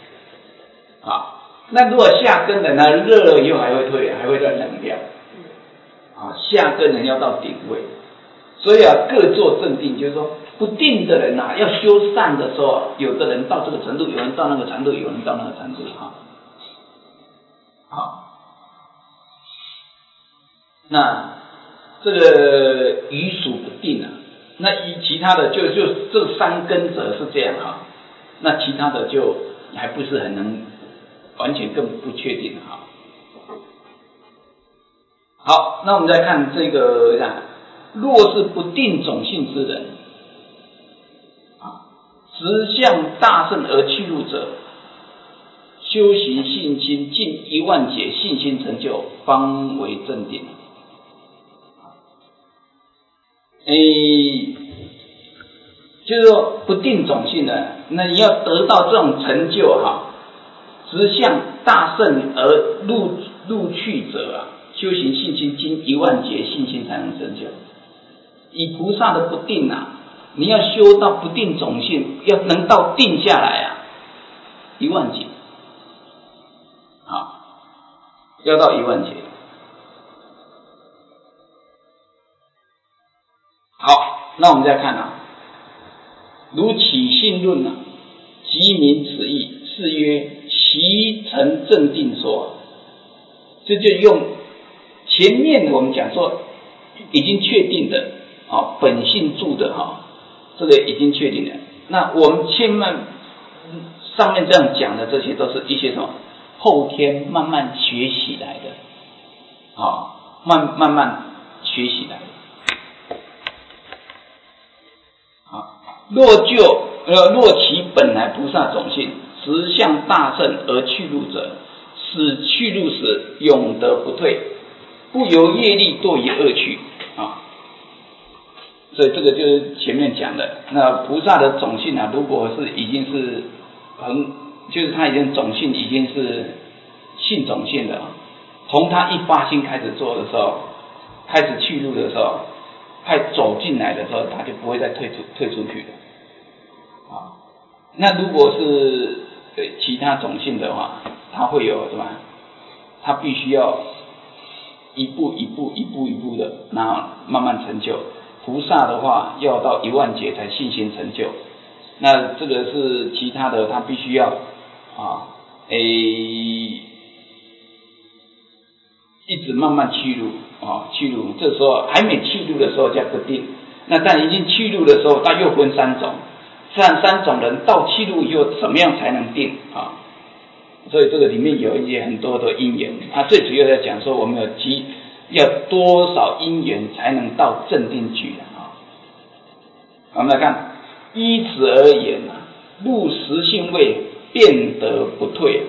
那如果下根人呢，热了以后还会退，还会再冷掉。下根人要到顶位，所以各做正定，就是说不定的人要修善的时候，有的人到这个程度，有人到那个程度，有人到那个程度那这个余属不定那其他的就这三根者是这样那其他的就还不是很能完全更不确定好，那我们再看这个若是不定种性之人直向大圣而去入者，修行信心近10000劫，信心成就方为正定。就是说不定种性的，那你要得到这种成就直向大圣而入去者修行信心经10000劫，信心才能成就。以菩萨的不定你要修到不定种性，要能到定下来10000劫，要到10000劫。好，那我们再看如起信论即明此意，是曰其成正定说。这就用前面我们讲说已经确定的本性住的这个已经确定了。那我们前面上面这样讲的，这些都是一些什么后天慢慢学习来的慢慢学习来的。若其本来菩萨种性，直向大圣而去入者，使去入时永得不退，不由业力堕于恶趣所以这个就是前面讲的，那菩萨的种性如果是已经是就是他已经种性已经是性种性的，从他一发心开始做的时候，开始去入的时候，快走进来的时候，他就不会再退出去的那如果是其他种性的话，他会有什么？他必须要一步一步的，然后慢慢成就。菩萨的话，要到10000劫才信心成就。那这个是其他的，他必须要一直慢慢去入这时候还没去入的时候叫不定。那但已经去入的时候，它又分3种。 这样3种人到7路以后怎么样才能定啊？所以这个里面有一些很多的因缘，最主要在讲说我们要多少因缘才能到正定去啊？我们来看，依此而言入实性位变得不退。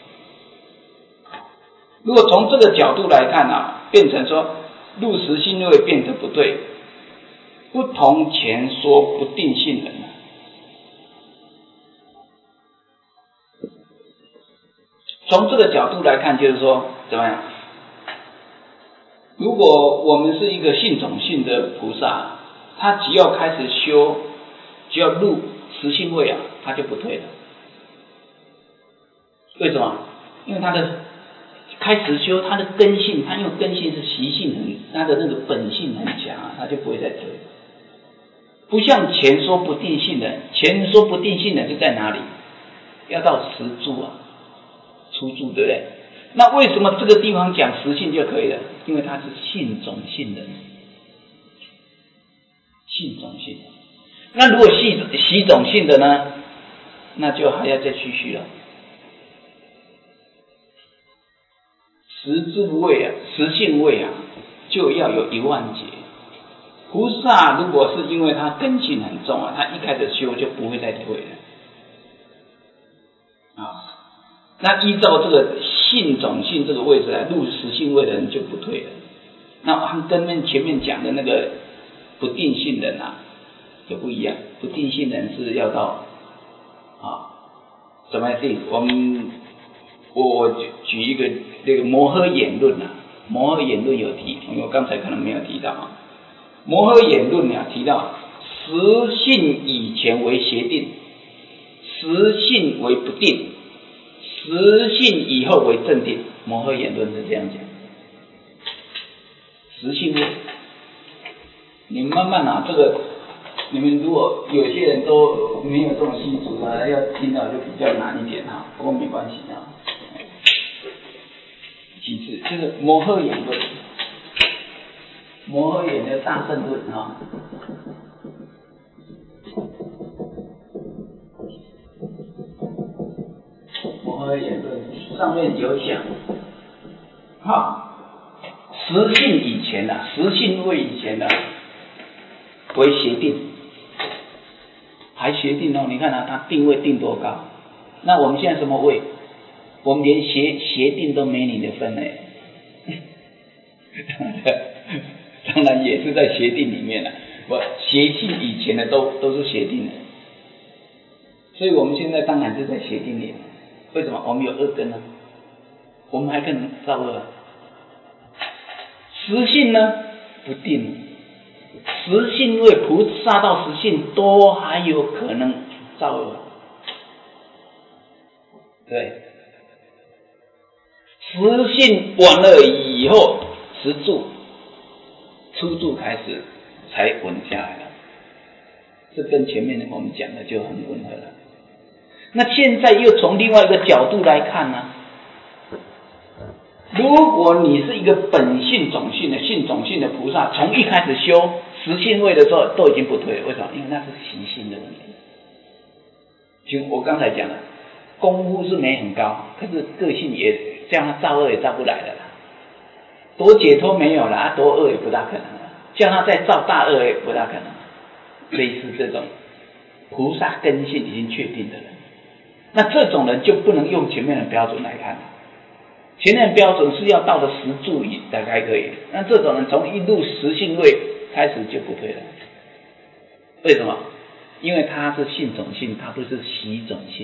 如果从这个角度来看变成说入实性位变得不退，不同前说不定性人从这个角度来看，就是说怎么样？如果我们是一个性种性的菩萨，他只要开始修，只要入实性位他就不退了。为什么？因为他的开始修，他的根性，他因为根性是习性他的那个本性很强他就不会再退。不像前说不定性的，前说不定性的就在哪里？要到实住出住，对不对？那为什么这个地方讲实性就可以了？因为它是性种性的，性种性。那如果习种性的呢？那就还要再继续了。实住位实性位就要有1万劫。菩萨如果是因为他根性很重他一开始修就不会再退了那依照这个性种性这个位置来入实性位的人就不退了。那他们跟前面讲的那个不定性人就不一样。不定性人是要到怎么定？我举一个这个摩诃衍论摩诃衍论有提，我刚才可能没有提到摩诃衍论提到实性以前为邪定，实性为不定，实性以后为正定。摩诃衍论是这样讲。实性位，你们慢慢这个你们如果有些人都没有这种习俗要听到就比较难一点不过没关系其次就是摩诃衍论，摩诃衍的大乘论摩诃衍论上面有讲实性以前实性位以前为邪定，还邪定你看它定位定多高？那我们现在什么位？我们连邪定都没你的份当然也是在邪定里面邪性以前的都是邪定的，所以我们现在当然是在邪定里。为什么？我们有恶根我们还可能造恶。实性呢不定，实性位菩萨到实性都还有可能造恶。对，实性完了以后，实住出住开始才稳下来了，这跟前面我们讲的就很吻合了。那现在又从另外一个角度来看如果你是一个本性种性的性种性的菩萨，从一开始修实性位的时候都已经不退了。为什么？因为那是习性的问题。就我刚才讲了，功夫是没很高，可是个性也叫他造恶也造不来的多解脱没有了多恶也不大可能叫他再造大恶也不大可能。类似这种菩萨根性已经确定的人，那这种人就不能用前面的标准来看前面的标准是要到了实住大概可以，那这种人从一入实性位开始就不退了。为什么？因为他是性种性，他不是习种性，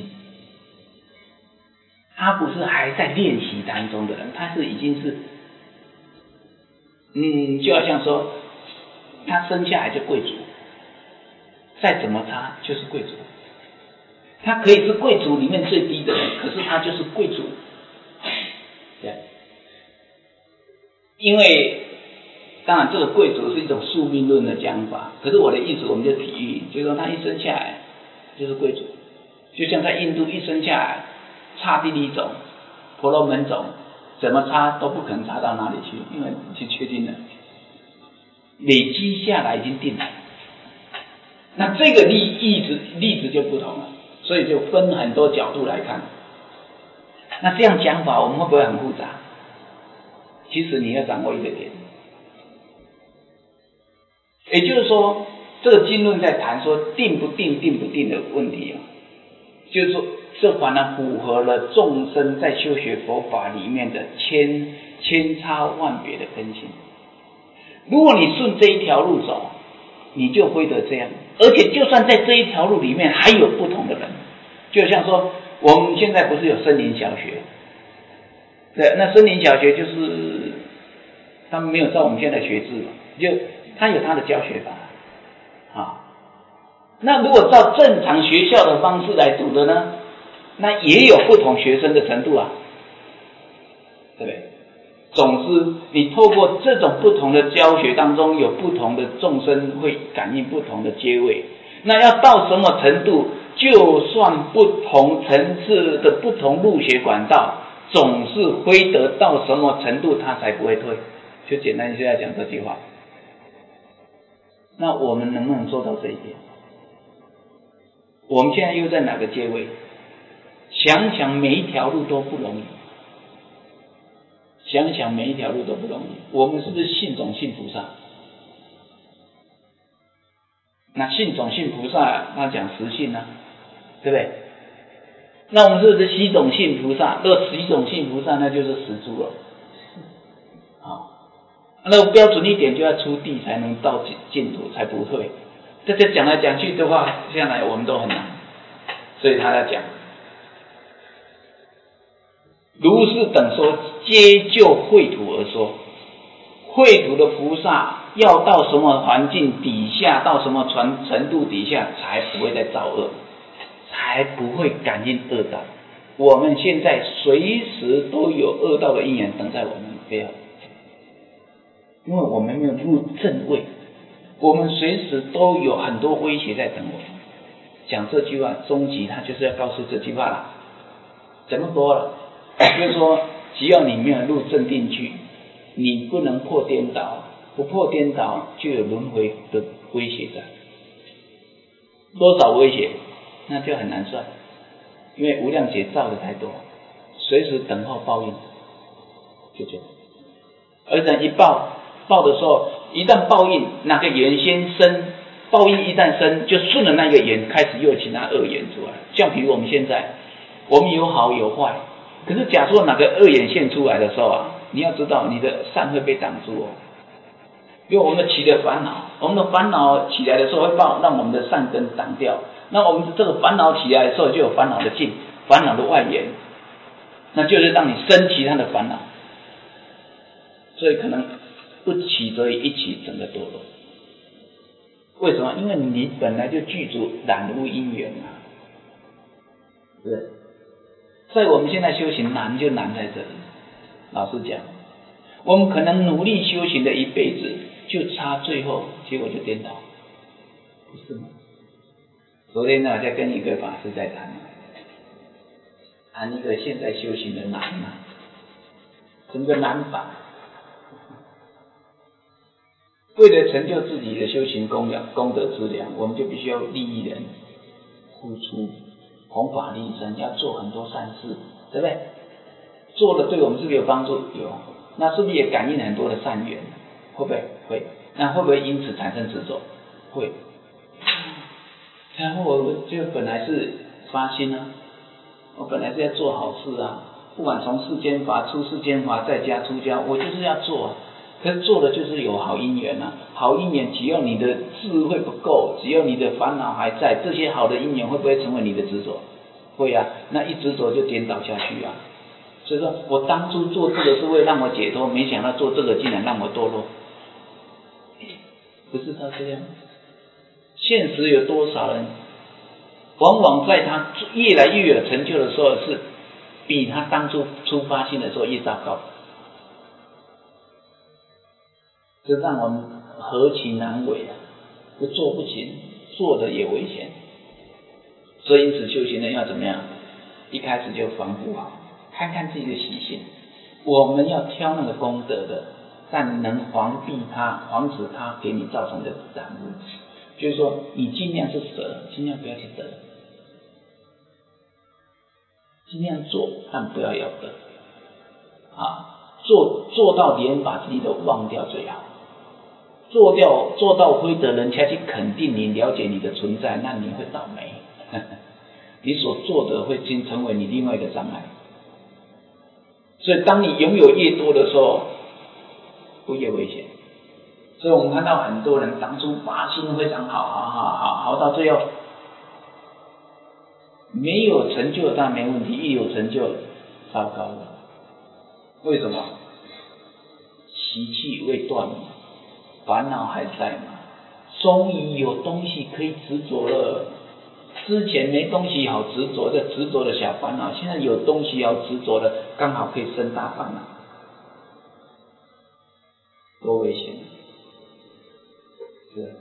他不是还在练习当中的人，他是已经是就好像说他生下来就贵族，再怎么差就是贵族。他可以是贵族里面最低的人，可是他就是贵族。因为当然这个贵族是一种宿命论的讲法，可是我的意思我们就比喻，就是说他一生下来就是贵族，就像在印度一生下来差地理种婆罗门种怎么差都不可能差到哪里去，因为已经确定了，累积下来已经定了。 那这个例子就不同了，所以就分很多角度来看。那这样讲法我们会不会很复杂？其实你要掌握一个点，也就是说这个经论在谈说定不定的问题啊，就是说这反而符合了众生在修学佛法里面的千差万别的根性。如果你顺这一条路走，你就会得这样，而且就算在这一条路里面还有不同的人，就像说我们现在不是有森林小学，对，那森林小学就是他们没有照我们现在学制，就他有他的教学法啊。那如果照正常学校的方式来读的呢，那也有不同学生的程度啊，对不对？总之你透过这种不同的教学当中，有不同的众生会感应不同的阶位，那要到什么程度，就算不同层次的不同入学管道，总是辉得到什么程度他才不会退，就简单就要讲这句话。那我们能不能做到这一点？我们现在又在哪个阶位？想想每一条路都不容易，想想每一条路都不容易。我们是不是信种信菩萨？那信种信菩萨，那讲实信啊，对不对？那我们是不是习种信菩萨？如果习种信菩萨，那就是实住了。好，那标准一点就要出地才能到净土，才不退。这讲来讲去的话，下来我们都很难，所以他要讲。如是等说，皆就秽土而说。秽土的菩萨要到什么环境底下，到什么程度底下，才不会再造恶，才不会感应恶道。我们现在随时都有恶道的因缘等在我们背后，因为我们没有入正位，我们随时都有很多威胁在等我们。讲这句话，终极他就是要告诉这句话了，怎么说了？就是说，只要你没有入正定去，你不能破颠倒，不破颠倒就有轮回的威胁在。多少威胁？那就很难算，因为无量劫造的太多，随时等候报应，就这样。而等一报的时候，一旦报应，哪个缘先生，报应一旦生，就顺着那个缘开始又有其他恶缘出来。像比如我们现在，我们有好有坏。可是假如哪个恶缘现出来的时候啊，你要知道你的善会被挡住哦。因为我们起的烦恼，我们的烦恼起来的时候会让我们的善根挡掉，那我们这个烦恼起来的时候就有烦恼的境，烦恼的外缘，那就是让你生其他的烦恼。所以可能不起则已，一起整个堕落。为什么？因为你本来就具足染污因缘啊，对不对？在我们现在修行难就难在这里。老实讲，我们可能努力修行的一辈子，就差最后结果就颠倒，不是吗？昨天呢，在跟一个法师在谈一个现在修行的难啊，什么叫难法？为了成就自己的修行功德资粮，我们就必须要利益人，付出弘法利生，要做很多善事，对不对？做了对我们是不是有帮助？有。那是不是也感应很多的善缘？会不会？会。那会不会因此产生执着？会。然后我就本来是发心啊，我本来是要做好事啊，不管从世间法、出世间法、在家出家，我就是要做啊。可是做的就是有好因缘啊，好因缘只要你的智慧不够，只要你的烦恼还在，这些好的因缘会不会成为你的执着？会啊，那一执着就颠倒下去啊。所以说我当初做这个是为让我解脱，没想到做这个竟然让我堕落，不是他这样。现实有多少人，往往在他越来越有成就的时候，是比他当初出发心的时候越糟糕，这让我们何其难为啊！不做不行，做的也危险。所以因此修行人要怎么样？一开始就防护好，看看自己的习性。我们要挑那个功德的，但能防避它，防止它给你造成的染污。 就是说你尽量是舍，尽量不要去得，尽量做，但不要得啊，做到连把自己都忘掉最好，做到会得人家去肯定你、了解你的存在，那你会倒霉，你所做的会成为你另外一个障碍。所以当你拥有越多的时候，会越危险。所以我们看到很多人当初发心非常好到最后没有成就当然没问题，一有成就糟糕了。为什么？习气未断，烦恼还在嘛，终于有东西可以执着了。之前没东西好执着的，执着的小烦恼，现在有东西要执着的，刚好可以生大烦恼，多危险！是。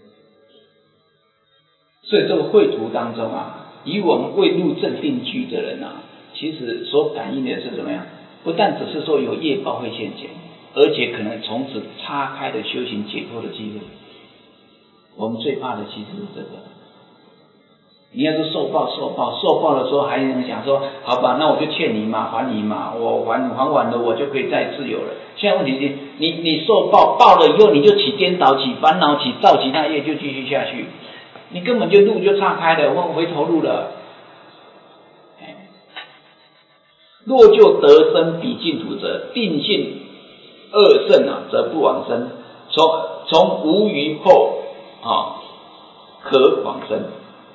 所以这个绘图当中啊，以我们未入正定具的人啊，其实所感应的是怎么样？不但只是说有业报会现前，而且可能从此岔开的修行解脱的机会。我们最怕的其实是这个。你要是受报的时候还能想说，好吧，那我就欠你嘛，还你嘛，我还完了，我就可以再自由了。现在问题是，你受报了以后，你就起颠倒、起烦恼、起造其他业，就继续下去，你根本就路就岔开了，回头路了。若就得生彼净土者，定性恶圣则不往生，从无余后可往生。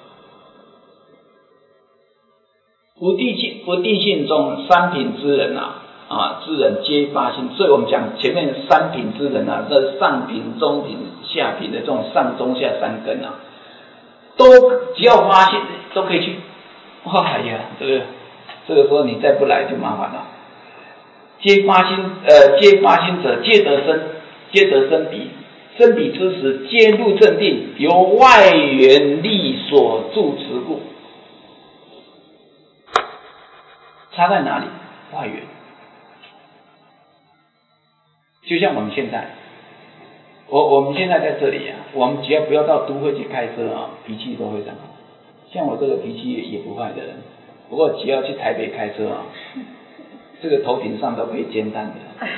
不定性中三品之人之人皆发心，所以我们讲前面三品之人这上品、中品、下品的这种上中下三根都只要发心都可以去。哎呀，这个时候你再不来就麻烦了。皆发心者，皆得生彼，生彼之时，皆入正定，由外缘力所助持故。差在哪里？外缘。就像我们现在，我们现在在这里我们只要不要到都会去开车脾气都非常好。像我这个脾气也不坏的人，不过只要去台北开车这个头顶上都可以煎蛋的。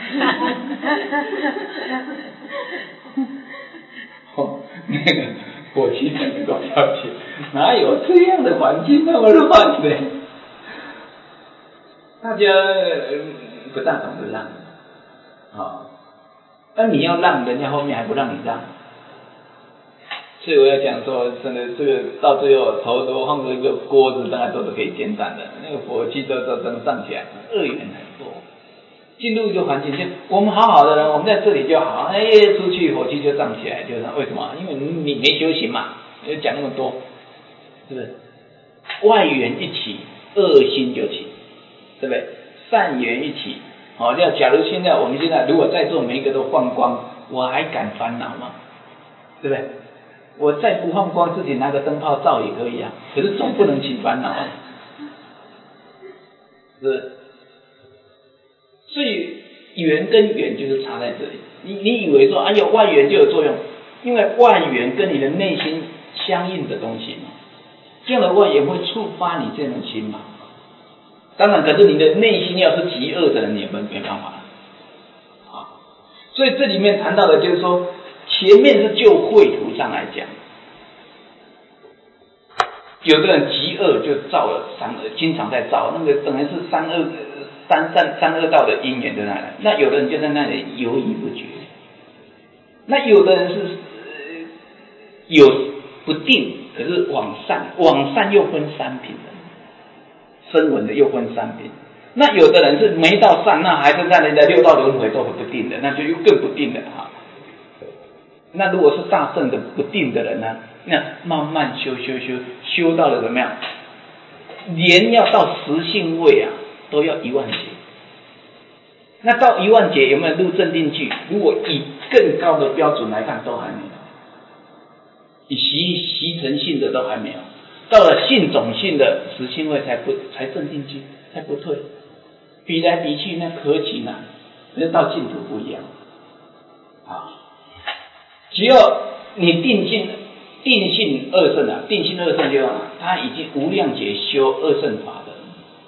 那个火气才能够了解，哪有这样的环境那么乱的？大家不大懂得让那你要让人家后面还不让你让，所以我要讲说，真的这个到最后头都放着一个锅子，大家都是可以煎蛋的，那个火气都上起来，恶缘很多。进入一个环境，就我们好好的人，我们在这里就好，出去火气就上起来，就是为什么？因为你没修行嘛，讲那么多，是不是？外缘一起，恶心就起。对不对？善缘一起，假如我们现在如果在座每一个都放光，我还敢烦恼吗？对不对？我再不放光，自己拿个灯泡照也可以可是总不能起烦恼是不是？所以缘跟缘就是差在这里。你以为说外缘就有作用，因为外缘跟你的内心相应的东西嘛，这样的外缘会触发你这种心嘛。当然，可是你的内心要是极恶的人，你也没办法所以这里面谈到的就是说，前面是就绘图上来讲，有的人极恶就造了三恶，经常在造，那个等于是三恶道的因缘在那里。那有的人就在那里犹豫不决，那有的人是有不定，可是往善又分三品的。声闻的又分三品，那有的人是没到善，那还是在你的六道轮回都不定的，那就又更不定了那如果是大圣的不定的人呢，那慢慢修到了怎么样？连要到实性位都要10000劫。那到10000劫有没有入正定具？如果以更高的标准来看，都还没有。以习成性的都还没有。到了性种性的实性位才正定具，才不退，比来比去那何其难，跟到净土不一样只要你定性定性二圣啊，定性二圣就他已经无量劫修二圣法的，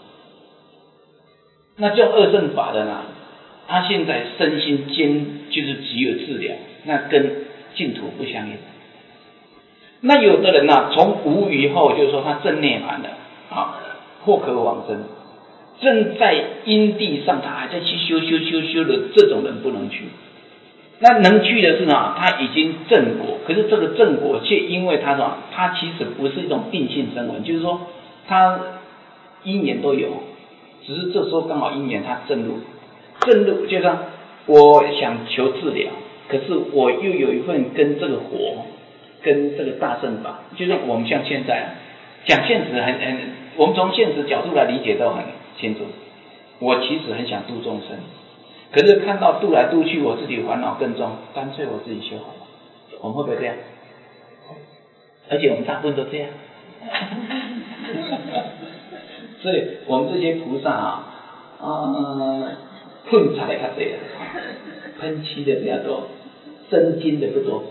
那这种二圣法的呢，他现在身心就是只有治疗，那跟净土不相应。那有的人呢，从无余后，就是说他正涅槃了啊，或可往生，正在因地上他还在去修的，这种人不能去。那能去的是呢，他已经正果，可是这个正果却因为他什么，他其实不是一种定性声闻，就是说他因缘都有，只是这时候刚好因缘他正入，就像我想求治疗，可是我又有一份跟这个火，跟这个大乘法，就是我们像现在讲现实我们从现实角度来理解都很清楚。我其实很想度众生，可是看到度来度去，我自己烦恼更重，干脆我自己修好了。我们会不会这样？而且我们大部分都这样。所以我们这些菩萨混财较多，喷漆的比较多，真金的不多。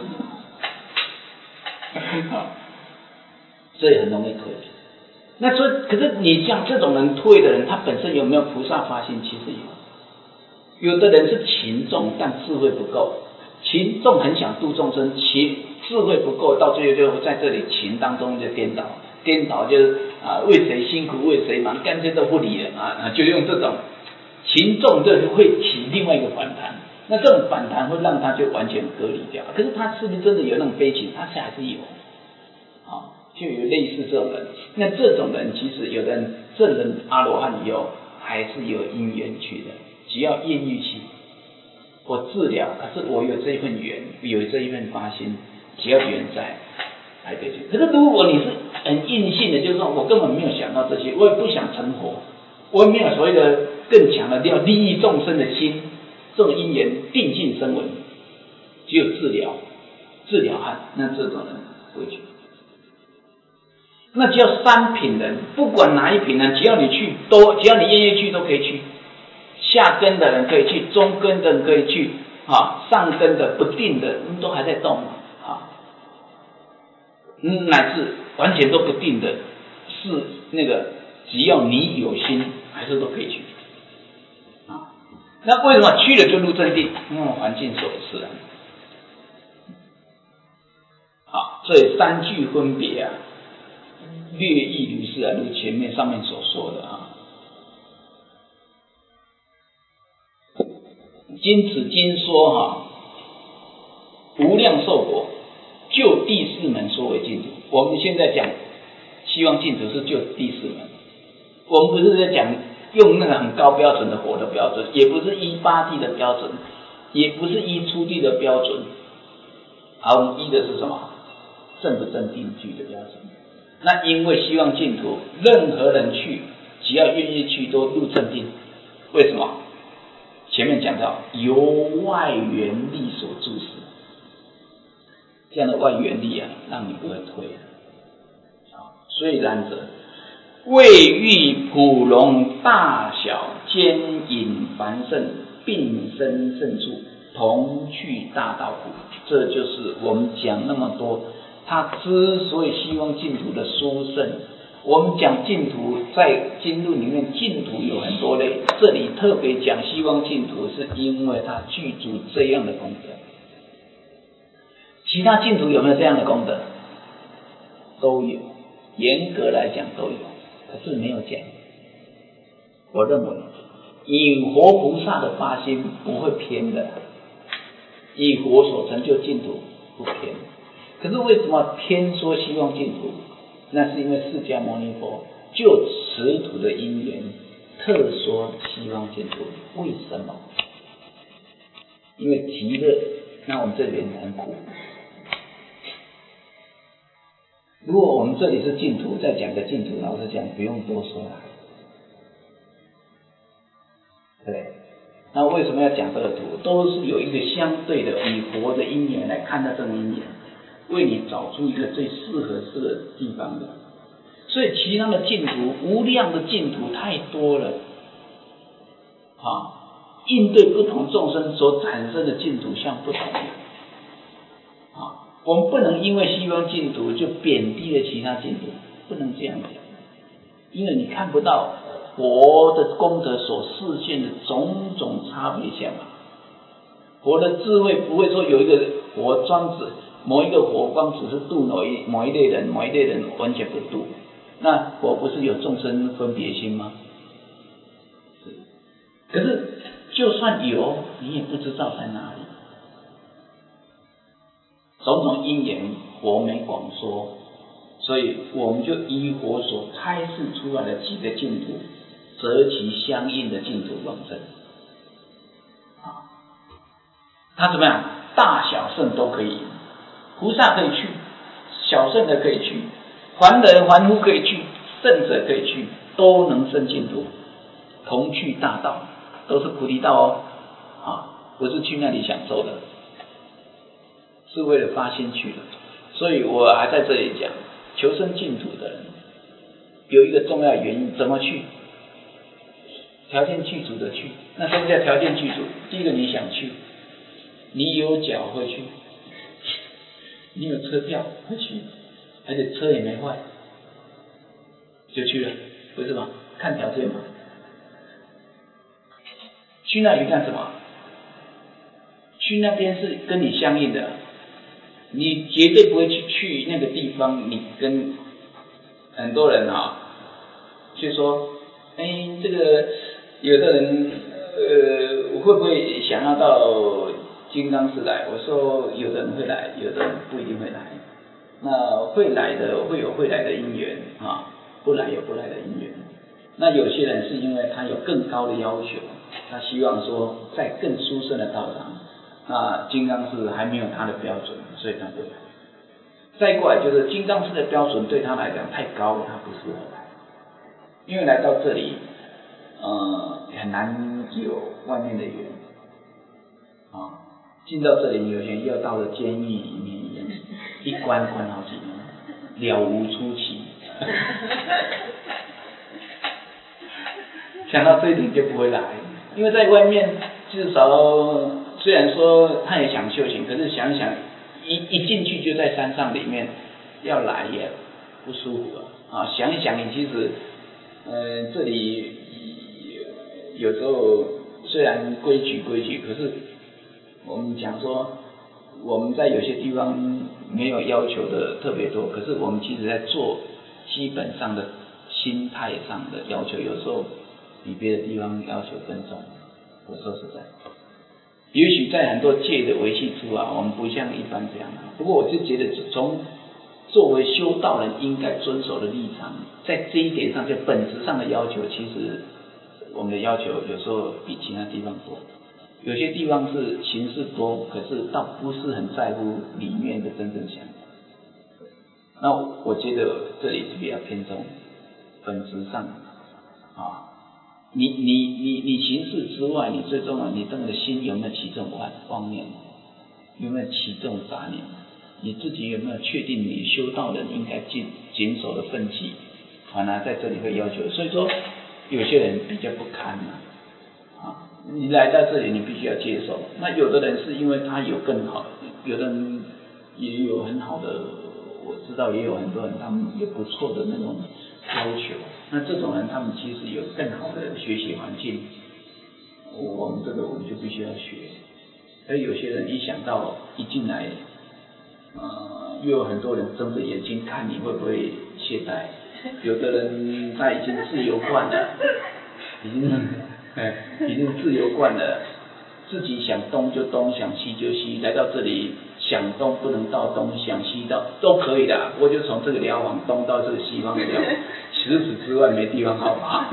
所以很容易退。那所以，可是你像这种人退的人，他本身有没有菩萨发心？其实有。有的人是情重，但智慧不够。情重很想度众生，智慧不够，到最后就在这里情当中就颠倒就是为谁辛苦为谁忙，干脆都不理了就用这种情重，就会起另外一个反弹。那这种反弹会让他就完全隔离掉。可是他是不是真的有那种悲情？他还是有。就有类似这种人，那这种人其实有的人证人阿罗汉以后还是有因缘去的，只要愿意去，我治疗，可是我有这一份缘，有这一份发心，只要缘在，还得去。可是如果你是很硬性的，就是说我根本没有想到这些，我也不想成佛，我也没有所谓的更强的要利益众生的心，这种因缘定性声闻，只有治疗汉，那这种人不会去。那叫三品人，不管哪一品人，只要你去只要你愿意去都可以去。下根的人可以去，中根的人可以去，上根的不定的都还在动乃至完全都不定的，是那个只要你有心，还是都可以去。那为什么去了就入正定？环境所赐啊。所以三句分别略意如是如前面上面所说的今此经说无量寿果，就第四门说为净土。我们现在讲希望净土是就第四门，我们不是在讲用那个很高标准的火的标准，也不是依八地的标准，也不是依初地的标准，我们依的是什么？正不正定具的标准。那因为希望净土，任何人去，只要愿意去，都入正定。为什么？前面讲到由外缘力所助使，这样的外缘力让你不会退。虽然者，未欲普融大小兼引凡圣，并生圣处，同去大道苦。这就是我们讲那么多。他之所以希望净土的殊胜，我们讲净土在经论里面，净土有很多类，这里特别讲希望净土，是因为它具足这样的功德。其他净土有没有这样的功德？都有，严格来讲都有，可是没有讲。我认为以活菩萨的发心不会偏的，以活所成就净土不偏。可是为什么偏说希望净土？那是因为释迦牟尼佛就此土的因缘特说希望净土。为什么？因为极乐，那我们这边很苦。如果我们这里是净土，再讲个净土，老实讲不用多说了。对，那为什么要讲这个土？都是有一个相对的以活的因缘来看到这个因缘，为你找出一个最适合这个地方的。所以其他的净土，无量的净土太多了，应对不同众生所产生的净土相不同。 我们不能因为西方净土就贬低了其他净土，不能这样讲，因为你看不到佛的功德所示现的种种差别相嘛。佛的智慧不会说有一个佛专指某一个佛光只是度某一类人，某一类人完全不度。那佛不是有众生分别心吗？是。可是就算有，你也不知道在哪里。种种因缘，佛没广说，所以我们就依佛所开示出来的几个净土，择其相应的净土往生。他怎么样？大小圣都可以，菩萨可以去，小圣的可以去，凡人凡夫可以去，圣者可以去，都能生净土，同去大道，都是菩提道哦，不是去那里享受的，是为了发心去的。所以我还在这里讲，求生净土的人有一个重要原因，怎么去？条件具足的去。那什么叫条件具足？第一个，你想去。你有脚会去，你有车票会去，而且车也没坏，就去了，不是吗？看条件嘛。去那里干什么？去那边是跟你相应的，你绝对不会去那个地方。你跟很多人就说，这个有的人会不会想要到金刚寺来？我说有的人会来，有的人不一定会来。那会来的会有会来的因缘不来有不来的因缘。那有些人是因为他有更高的要求，他希望说在更殊胜的道场，那金刚寺还没有他的标准，所以他不来。再过来就是金刚寺的标准对他来讲太高了，他不适合来，因为来到这里很难有外面的缘进到这里有些人要到了监狱里面一样，一关关好几年，了无出期。想到这一点就不会来，因为在外面至少虽然说他也想修行，可是想想一进去就在山上里面，要来也不舒服想一想，你其实这里有时候虽然规矩，可是我们讲说我们在有些地方没有要求的特别多，可是我们其实在做基本上的心态上的要求，有时候比别的地方要求更重。我说实在，也许在很多戒的维系处我们不像一般这样不过我就觉得从作为修道人应该遵守的立场，在这一点上就本质上的要求，其实我们的要求有时候比其他地方多。有些地方是形式多，可是倒不是很在乎里面的真正想法。那我觉得这里是比较偏重本质上你形式之外，你最重要，你这个心有没有起这种妄念，有没有起这种杂念，你自己有没有确定你修道人应该谨守的分际，反而在这里会要求。所以说有些人比较不堪你来到这里你必须要接受。那有的人是因为他有更好，有的人也有很好的，我知道也有很多人他们有不错的那种要求，那这种人他们其实有更好的学习环境，我们就必须要学。而有些人一想到一进来又有很多人睁着眼睛看你会不会懈怠，有的人他已经自由惯了，已经自由惯了，自己想东就东，想西就西，来到这里想东不能到东，想西到都可以的，我就从这个寮往东到这个西方的寮，除此之外没地方好爬。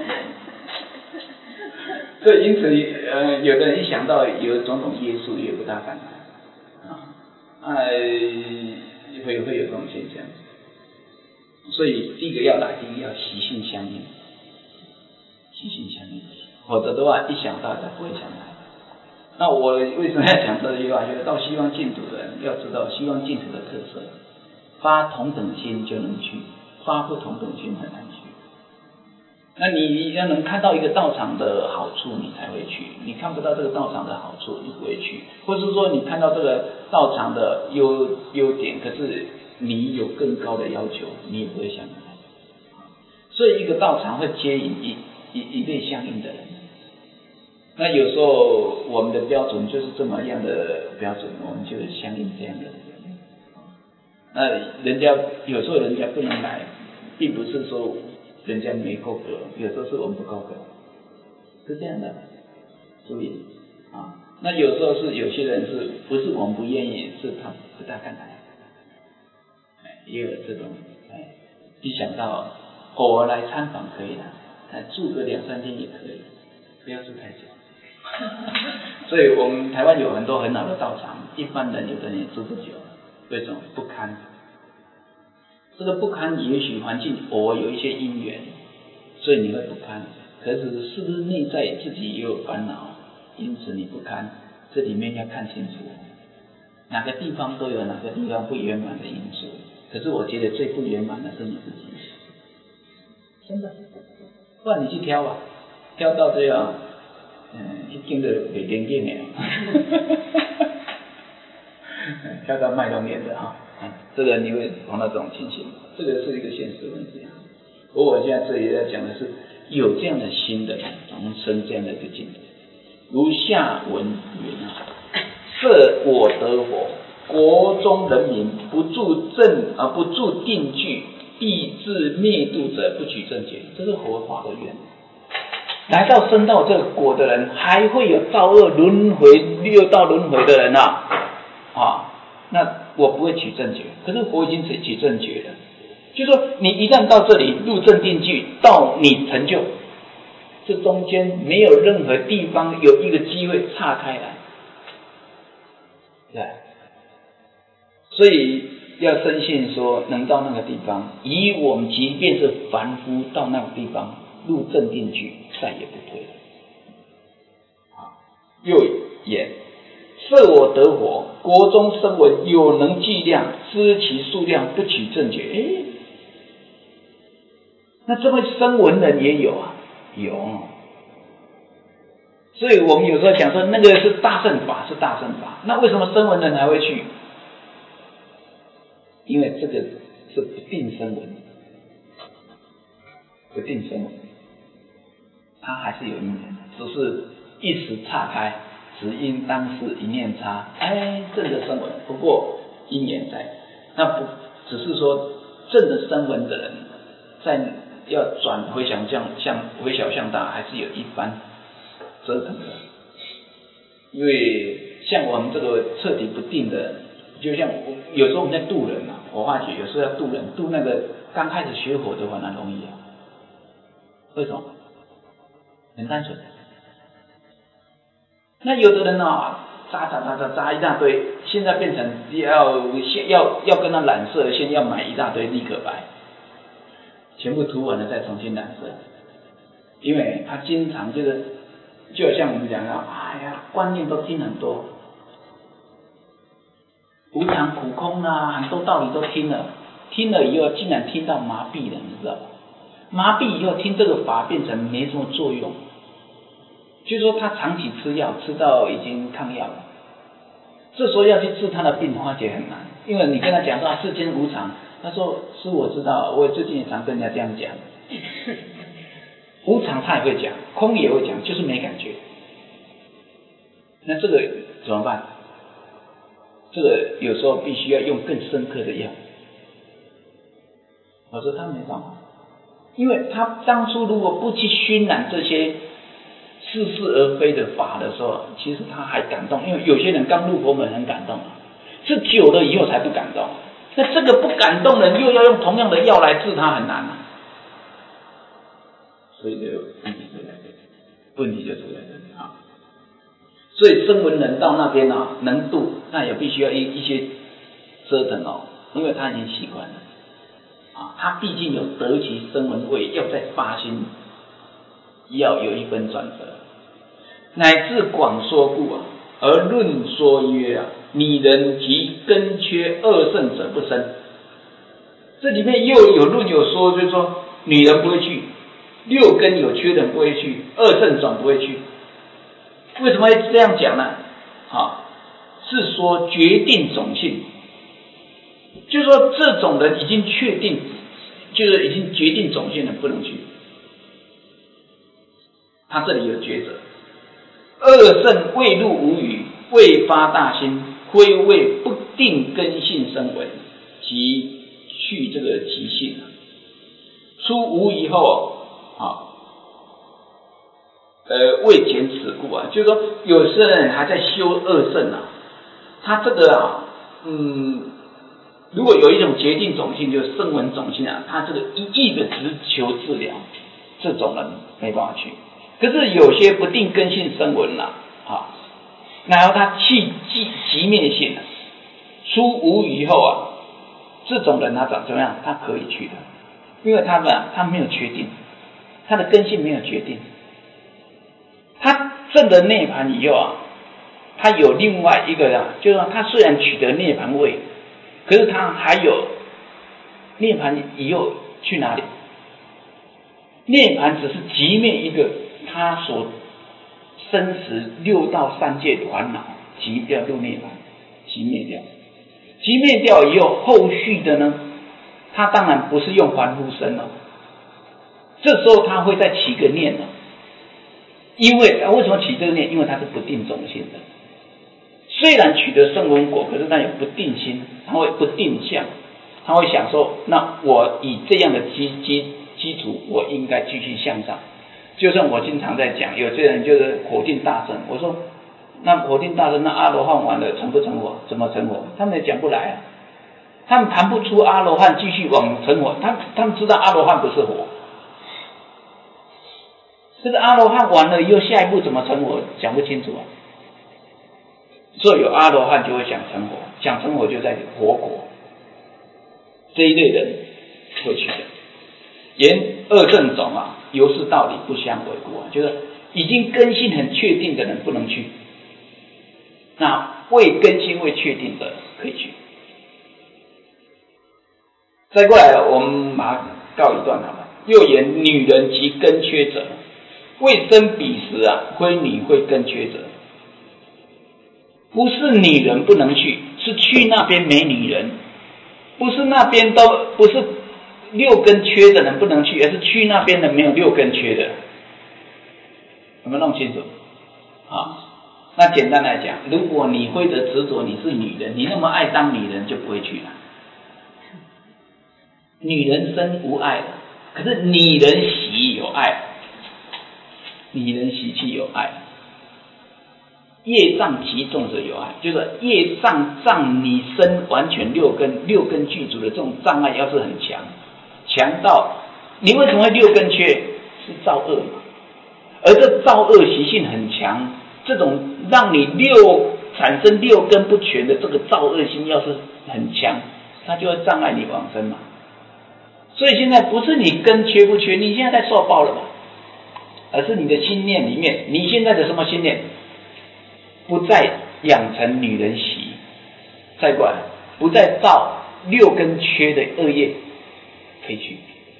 所以因此有的人一想到有种种约束也不大敢来会有这种现象。所以第一个要来，第一个要习性相应，否则的话一想到他不会想来。那我为什么要讲这句话？就是到西方净土的人要知道西方净土的特色，发同等心就能去，发不同等心很难去。 那你要能看到一个道场的好处，你才会去；你看不到这个道场的好处，你不会去。或是说，你看到这个道场的优点，可是你有更高的要求，你也不会想来。所以，一个道场会接引一类相应的人。那有时候我们的标准就是这么样的标准，我们就相应这样的人。那人家有时候人家不能来，并不是说人家没够格，有时候是我们不够格，是这样的，注意啊。那有时候是有些人是不是我们不愿意，是他不大敢来，也有这种一想到偶尔来参访可以的，住个2-3天也可以，不要住太久。所以我们台湾有很多很好的道场，一般人有的人也住不久，为什么？不堪。这个不堪，也许环境偶尔有一些因缘，所以你会不堪。可是是不是内在自己也有烦恼，因此你不堪？这里面要看清楚，哪个地方都有哪个地方不圆满的因素。可是我觉得最不圆满的是你自己，真的。不然你去挑吧，挑到这样，一经的袂灵验的，挑到卖弄眼的哈。这个你会碰到这种情形，这个是一个现实问题。不过我现在这里在讲的是，有这样的心的人，能生这样的一个境界。如下文云设我得佛，国中人民不住定具，必至灭度者，不取正觉。这是佛法的愿。来到生到这个果的人，还会有造恶轮回6道轮回的人那我不会取正觉，可是佛已经取正觉了。就是说，你一旦到这里入正定具，到你成就，这中间没有任何地方有一个机会岔开来，对。所以要深信说，能到那个地方，以我们即便是凡夫到那个地方入正定具，再也不退了。又言。设我得佛，国中声闻有能计量，知其数量，不取正觉。那这位声闻人也有啊，有。所以我们有时候讲说，那个是大乘法，是大乘法。那为什么声闻人还会去？因为这个是不定声闻，不定声闻，它还是有因缘，只是一时岔开。只因当时一念差，正的声闻，不过因缘在，那不只是说正的声闻的人，在要转回小向大，还是有一番折腾的。因为像我们这个彻底不定的，就像有时候我们在度人我发觉有时候要度人，度那个刚开始学佛的话，那容易为什么？很单纯。那有的人扎一大堆，现在变成要跟他染色，先要买一大堆立可白，全部涂完了再重新染色，因为他经常就好像我们讲的，观念都听很多，无常苦空很多道理都听了以后，竟然听到麻痹了，你知道吗？麻痹以后听这个法变成没什么作用。就是说他长期吃药，吃到已经抗药了，这时候要去治他的病，发觉很难，因为你跟他讲到世间无常，他说师父我知道，我最近也常跟人家这样讲，无常他也会讲，空也会讲，就是没感觉。那这个怎么办？这个有时候必须要用更深刻的药。我说他没办法，因为他当初如果不去熏染这些似是而非的法的时候，其实他还感动，因为有些人刚入佛门很感动，是久了以后才不感动。那这个不感动的人又要用同样的药来治他，很难所以这个问题就出来了所以声闻人到那边能度，那也必须要一些折腾因为他已经习惯了他毕竟有得其声闻位，要再发心，要有一分转折，乃至广说故而论说曰拟人及根缺恶圣者不生。这里面又有论有说，就是说女人不会去， 六根有缺的人不会去，二圣总不会去。为什么会这样讲呢？是说决定种性，就是说这种人已经确定，就是已经决定种性的不能去。他这里有抉择，二圣未入无余，未发大心，非谓不定根性生闻，即去这个极性。出无疑后未减此故就是说有些人还在修二圣他这个如果有一种决定种性，就是声闻种性他这个一意的只求治疗，这种人没办法去。可是有些不定根性声闻然后他去极灭性出无余后这种人他长怎么样？他可以去的，因为他没有确定，他的根性没有决定。他证得涅槃以后他有另外一个就是说他虽然取得涅槃位，可是他还有涅槃以后去哪里？涅槃只是极灭一个他所生死六道三界烦恼，极掉入涅槃，极灭掉。极灭掉以后，后续的呢，他当然不是用凡夫身了，这时候他会再起个念了。因为为什么起这个念？因为他是不定种性的，虽然取得声闻果，可是他有不定心，他会不定相，他会想说，那我以这样的基础，我应该继续向上。就像我经常在讲，有些人就是火定大圣，我说那火定大圣，那阿罗汉完了成不成佛？怎么成佛？他们也讲不来他们谈不出阿罗汉继续往成佛，他们知道阿罗汉不是佛。可是阿罗汉完了以后，下一步怎么成佛讲不清楚所以有阿罗汉就会想成佛，想成佛就在佛国，这一类人会去的。言二圣种由是道理不相违故就是已经根性很确定的人不能去，那未根性未确定的可以去。再过来我们把它告一段好了。又言女人及根缺者，未生彼时非女会根缺者，不是女人不能去，是去那边没女人，不是那边都不是六根缺的人不能去，而是去那边的没有六根缺的。有没有弄清楚？那简单来讲，如果你会的执着你是女人，你那么爱当女人就不会去了。女人生无爱，可是女人喜有爱，女人习气有爱。业障极重者有爱，就是业障障你生完全六根具足的这种障碍要是很强到你为什么会六根缺？是造恶嘛。而这造恶习性很强，这种让你产生六根不全的这个造恶心要是很强，它就会障碍你往生嘛。所以现在不是你根缺不缺，你现在在受报了嘛，而是你的心念里面，你现在的什么心念？不再养成女人习，再过来不再造六根缺的恶业，可以去。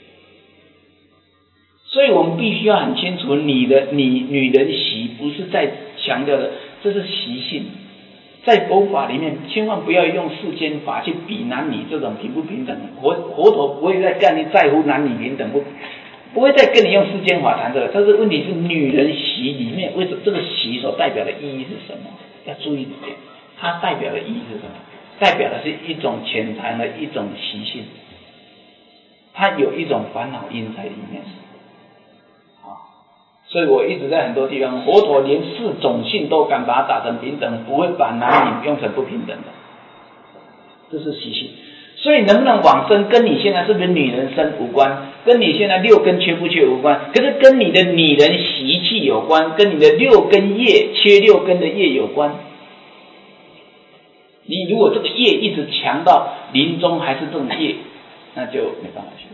所以我们必须要很清楚，女人习不是在强调的，这是习性。在佛法里面，千万不要用世间法去比男女这种平不平等。佛陀不会再跟你在乎男女平等，不会再跟你用世间法谈这个。但是问题是，女人习里面，为什么这个习所代表的意义是什么？要注意一点，它代表的意义是什么？代表的是一种潜藏的一种习性，它有一种烦恼因在里面。所以我一直在很多地方，佛陀连四种性都敢把它打成平等，不会把男女用成不平等的，这是习性。所以能不能往生跟你现在是不是女人身无关，跟你现在六根缺不缺无关，可是跟你的女人习气有关，跟你的六根业缺六根的业有关。你如果这个业一直强到临终还是这种业，那就没办法去。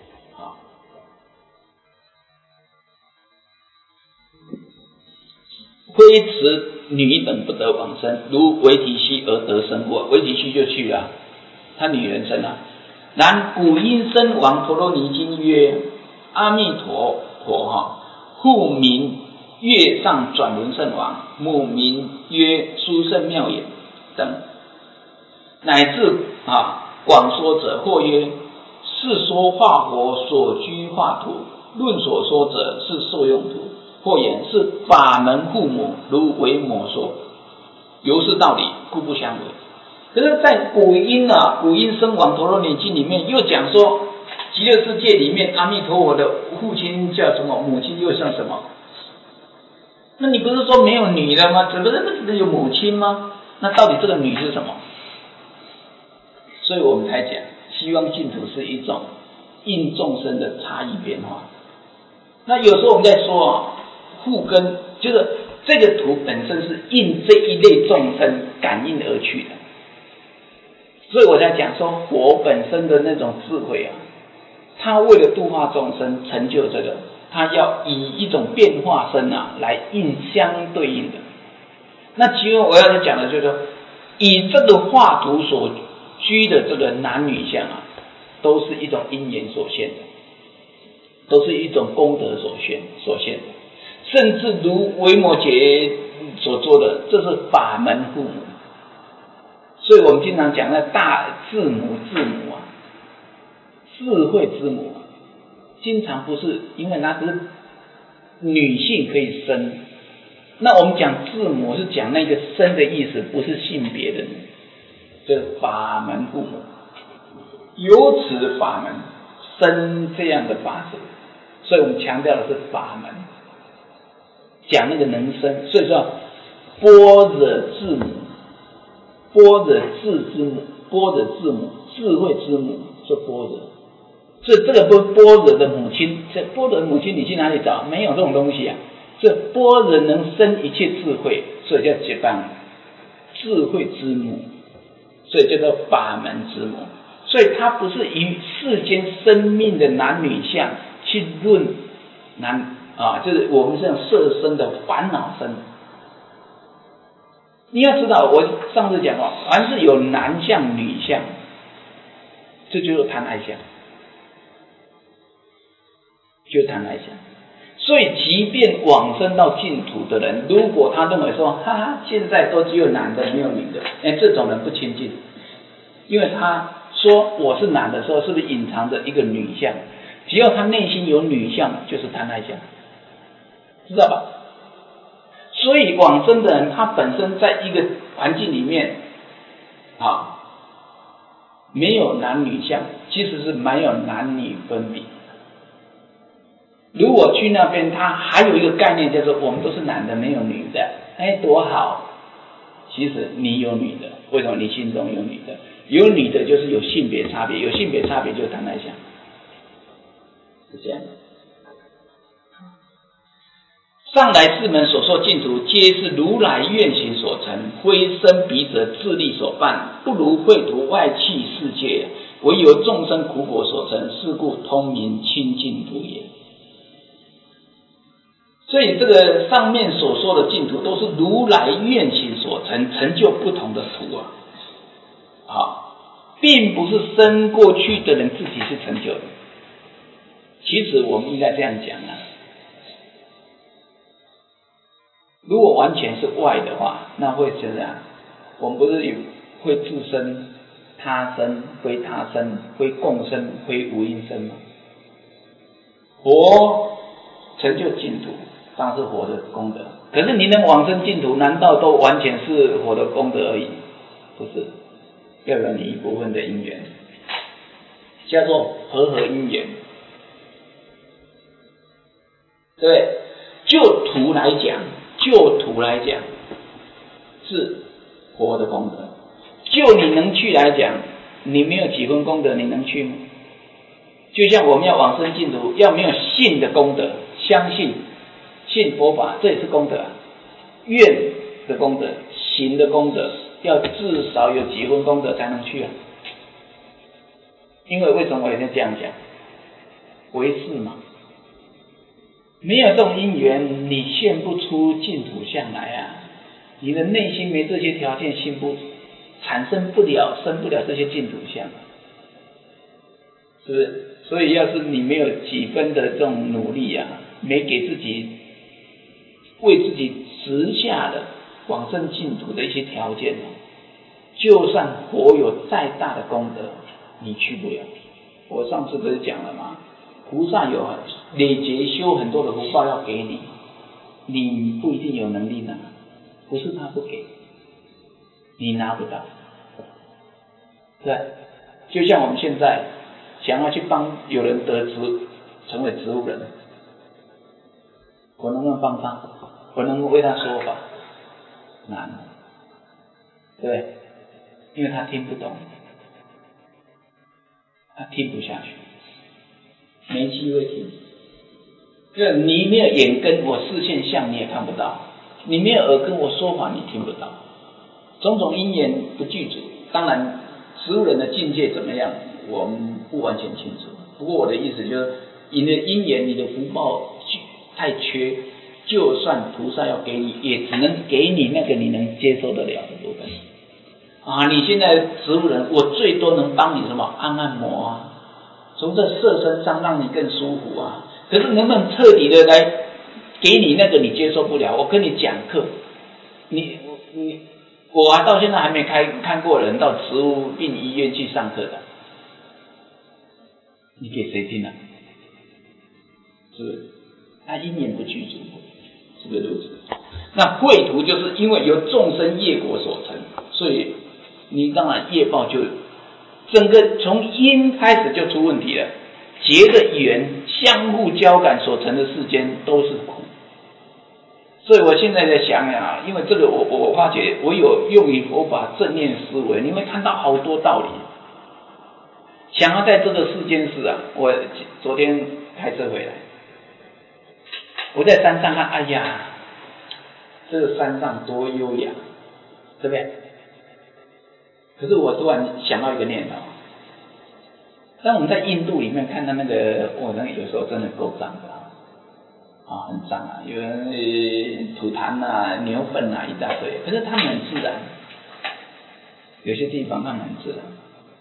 非持女等不得往生，如维提须而得生故。维提须就去了，他女人身然古因身王陀罗尼经曰：阿弥陀佛父名月上转轮圣王，母名曰殊胜妙眼等，乃至广说者，或曰是说化佛所居化土，论所说者是受用土，或言是法门父母，如维摩说，由是道理，故不相违。可是在古音声王陀罗尼经里面又讲说，极乐世界里面阿弥陀佛的父亲叫什么，母亲又像什么？那你不是说没有女的吗？只不是有母亲吗？那到底这个女是什么？所以我们才讲希望净土是一种应众生的差异变化。那有时候我们在说父根，就是这个土本身是应这一类众生感应而去的，所以我在讲说佛本身的那种智慧他为了度化众生成就这个，他要以一种变化身来应相对应的。那其实我要讲的就是说，以这个画图所居的这个男女相都是一种因缘所现的，都是一种功德所现的，甚至如维摩诘所做的，这是法门父母。所以我们经常讲那大智母智慧之母，经常不是因为那只是女性可以生，那我们讲智母是讲那个生的意思，不是性别的，这法门父母，由此法门生这样的法子，所以我们强调的是法门，讲那个能生，所以说般若智母，般若智之母，般若智母，智慧之母，是般若。所以这个般若的母亲，这般若的母亲你去哪里找？没有这种东西这般若能生一切智慧，所以叫解放智慧之母，所以叫做法门之母。所以它不是以世间生命的男女相去论就是我们这种色身的烦恼身。你要知道，我上次讲凡是有男相女相，这就是贪爱相，就贪爱相。所以即便往生到净土的人，如果他认为说现在都只有男的没有女的，这种人不清净，因为他说我是男的时候，是不是隐藏着一个女相？只要他内心有女相，就是贪爱相，知道吧？所以往生的人，他本身在一个环境里面没有男女相，其实是没有男女分别。如果去那边，他还有一个概念叫做我们都是男的没有女的，多好。其实你有女的，为什么你心中有女的？有女的就是有性别差别，有性别差别就是贪爱相，是这样的。上来世门所说净土，皆是如来愿行所成，非生彼者自力所办，不如秽土外器世界，唯由众生苦果所成，是故通名清净土也。所以这个上面所说的净土，都是如来愿行所成，成就不同的土并不是生过去的人自己去成就的。其实我们应该这样讲如果完全是外的话，那会怎样？我们不是会自生、他生、非他生、非共生、非无因生吗？佛成就净土，当然是佛的功德。可是你能往生净土，难道都完全是佛的功德而已？不是，要有你一部分的因缘，叫做和因缘。对，就土来讲，是佛的功德。就你能去来讲，你没有几分功德，你能去吗？就像我们要往生净土，要没有信的功德，相信佛法，这也是功德愿的功德，行的功德，要至少有几分功德才能去因为为什么我也在这样讲？为是嘛。没有这种因缘，你现不出净土相来你的内心没这些条件，产生不了、生不了这些净土相，是不是？所以要是你没有几分的这种努力没给自己为自己植下了往生净土的一些条件，就算佛有再大的功德，你去不了。我上次不是讲了吗？菩萨有累劫修很多的福报要给你，你不一定有能力拿，不是他不给，你拿不到。对，就像我们现在想要去帮有人成为植物人，我能不能帮他？我能不能为他说法？难，对，因为他听不懂，他听不下去，没机会听。就你没有眼根，我视线相你也看不到；你没有耳根，我说法你听不到。种种因缘不具足，当然植物人的境界怎么样，我们不完全清楚。不过我的意思就是，你的因缘、你的福报太缺，就算菩萨要给你，也只能给你那个你能接受得了的部分。你现在植物人，我最多能帮你什么？按摩啊，从这色身上让你更舒服啊。可是能不能彻底的来给你那个你接受不了？我跟你讲课，我到现在还没看过人到植物病医院去上课的，你给谁听啊？是不是？他因缘不具足，是不是如此？那秽土就是因为由众生业果所成，所以你当然业报就整个从因开始就出问题了，结的缘相互交感所成的世间都是苦。所以我现在在想呀，因为这个我发觉我有用于佛法正念思维，你会看到好多道理。想要在这个世间事啊，我昨天开车回来，我在山上看，哎呀，这个山上多优雅，对不对？可是我突然想到一个念头，当我们在印度里面看到那个，那个有时候真的够脏的。很脏啊，有人吐痰啊、牛粪啊一大堆，可是他们很自然，有些地方他们很自然。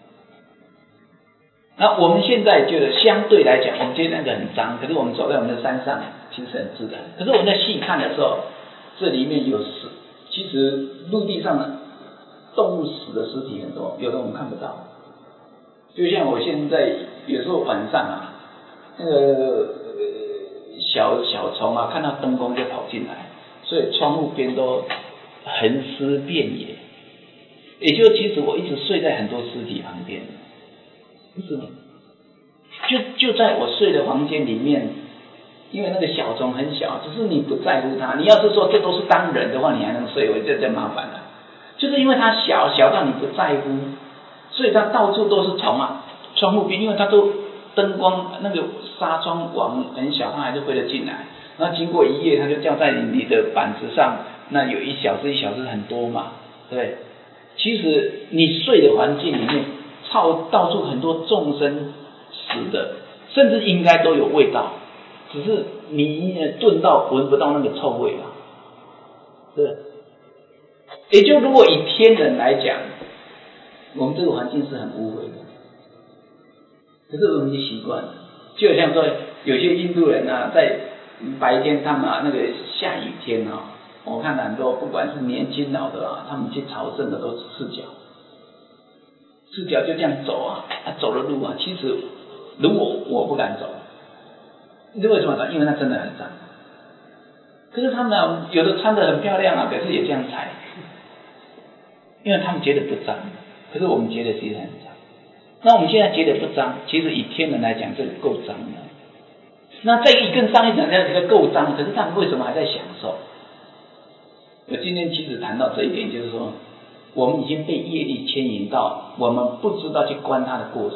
那我们现在就是相对来讲，我们觉得那个很脏，可是我们走在我们的山上，其实很自然。可是我们在细看的时候，这里面有其实陆地上的动物死的尸体很多，有的我们看不到。就像我现在有时候晚上啊，那个小虫啊，看到灯光就跑进来，所以窗户边都横尸遍野。也就其实我一直睡在很多尸体旁边，不是吗？就在我睡的房间里面，因为那个小虫很小，只是你不在乎它。你要是说这都是当人的话，你还能睡，我这麻烦了。就是因为它小到你不在乎，所以它到处都是虫啊。窗户边，因为它都灯光那个纱窗网很小，它还是飞得进来。那经过一夜，它就掉在你的板子上，那有1小时很多嘛，对不对？其实你睡的环境里面，到处很多众生死的，甚至应该都有味道，只是你炖到闻不到那个臭味了。对，也就如果以天人来讲，我们这个环境是很污秽的，可是我们已经习惯了。就像说有些印度人啊，在白天他们那个下雨天啊，我看很多不管是年轻老的他们去朝圣的都是赤脚就这样走啊，走的路啊，其实如果我不敢走，为什么呢？因为那真的很脏。可是他们有的穿得很漂亮啊，可是也这样踩，因为他们觉得不脏，可是我们觉得其实很脏。那我们现在觉得不脏，其实以天人来讲，这个够脏的。那再更上一层，这个够脏，可是他们为什么还在享受？我今天其实谈到这一点，就是说，我们已经被业力牵引到，我们不知道去观他的过失。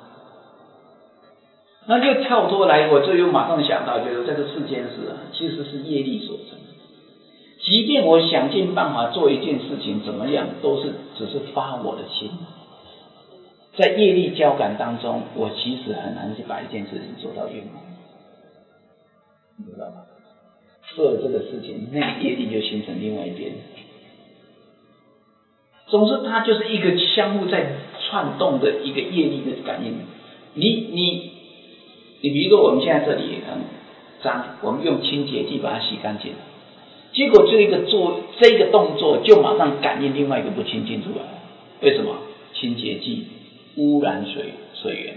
那就跳脱来，我这又马上想到，就是这个世间事其实是业力所成。即便我想尽办法做一件事情，怎么样，都是只是发我的心。在业力交感当中，我其实很难去把一件事情做到圆满，你知道吗？做了这个事情，那个业力就形成另外一边。总之，它就是一个相互在串动的一个业力的感应。你比如说我们现在这里脏，我们用清洁剂把它洗干净。结果这个动作就马上感应另外一个不清净出来。为什么？清洁剂污染水源。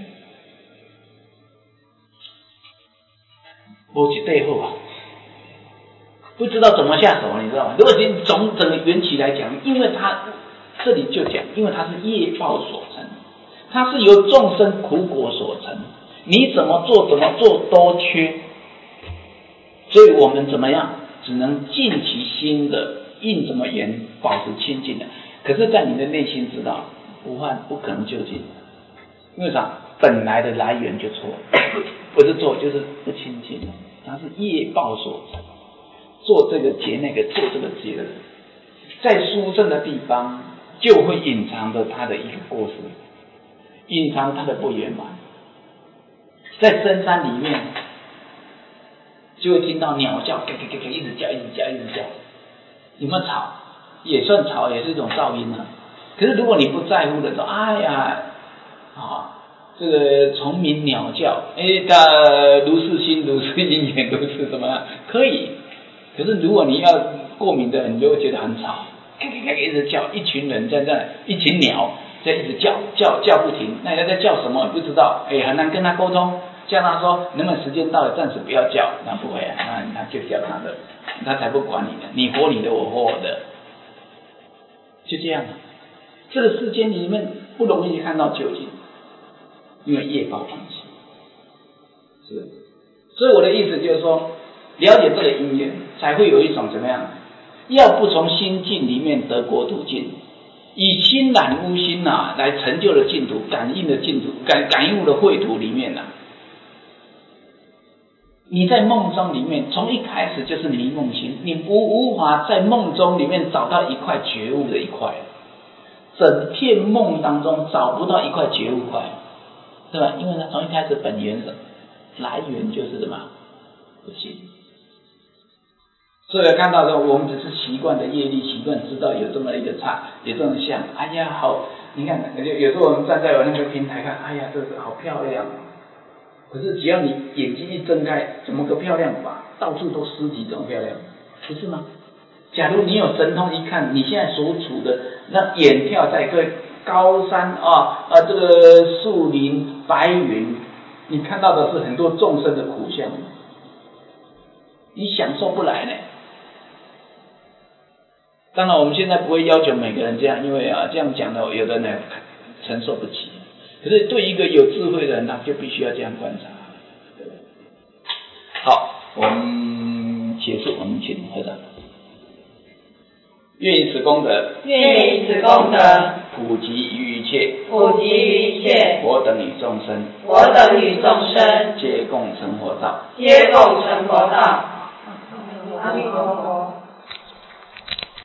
没一对好啊，不知道怎么下手，你知道吗？如果从整个缘起来讲，因为它这里就讲，因为它是业报所成，它是由众生苦果所成，你怎么做都缺，所以我们怎么样？只能尽其心的应怎么缘保持清净的。可是，在你的内心知道，不犯不可能究竟，因为啥？本来的来源就错，不是错就是不清净，它是业报所成。做这个结那个，做这个结的人，在殊胜的地方就会隐藏着他的一个过失，隐藏他的不圆满。在深山里面，就会听到鸟叫，一直叫。有没有吵？也算吵，也是一种噪音啊。可是如果你不在乎的说，哎呀，这个虫鸣鸟叫，如是心，如是因缘，如是什么可以。可是如果你要过敏的人，你就会觉得很吵，一直叫，一群人在那，一群鸟在一直叫不停，那人在叫什么不知道，很难跟他沟通。叫他说，能不能时间到了，暂时不要叫，那不会啊，那就叫他的，他才不管你的，你活你的，我活我的，就这样。这个世间里面不容易看到究竟，因为业报关系。是，所以我的意思就是说，了解这个因缘，才会有一种怎么样？要不从心境里面得国土净，以心染污心来成就了净土，感应的净土，感应的秽土里面你在梦中里面，从一开始就是迷梦心，你无法在梦中里面找到一块觉悟的一块，整片梦当中找不到一块觉悟块，对吧？因为呢，从一开始本源来源就是什么？不信。所以看到说，我们只是习惯的业力，习惯知道有这么一个差，有这种像，哎呀好，你看有时候我们站在我那个平台看，哎呀这个好漂亮。可是只要你眼睛一睁开，怎么个漂亮法？到处都诗集，怎么漂亮？不是吗？假如你有神通一看，你现在所处的那眼跳在一个高山这个树林白云，你看到的是很多众生的苦相，你享受不来呢。当然我们现在不会要求每个人这样，因为这样讲的有的人承受不起。可是对一个有智慧的人，他就必须要这样观察。好，我们结束，我们请合掌。愿以此功德， 愿以此功德普及于一切， 普及于一切我等与众生， 我等与众生皆共成佛道， 皆共成佛道。阿弥陀佛。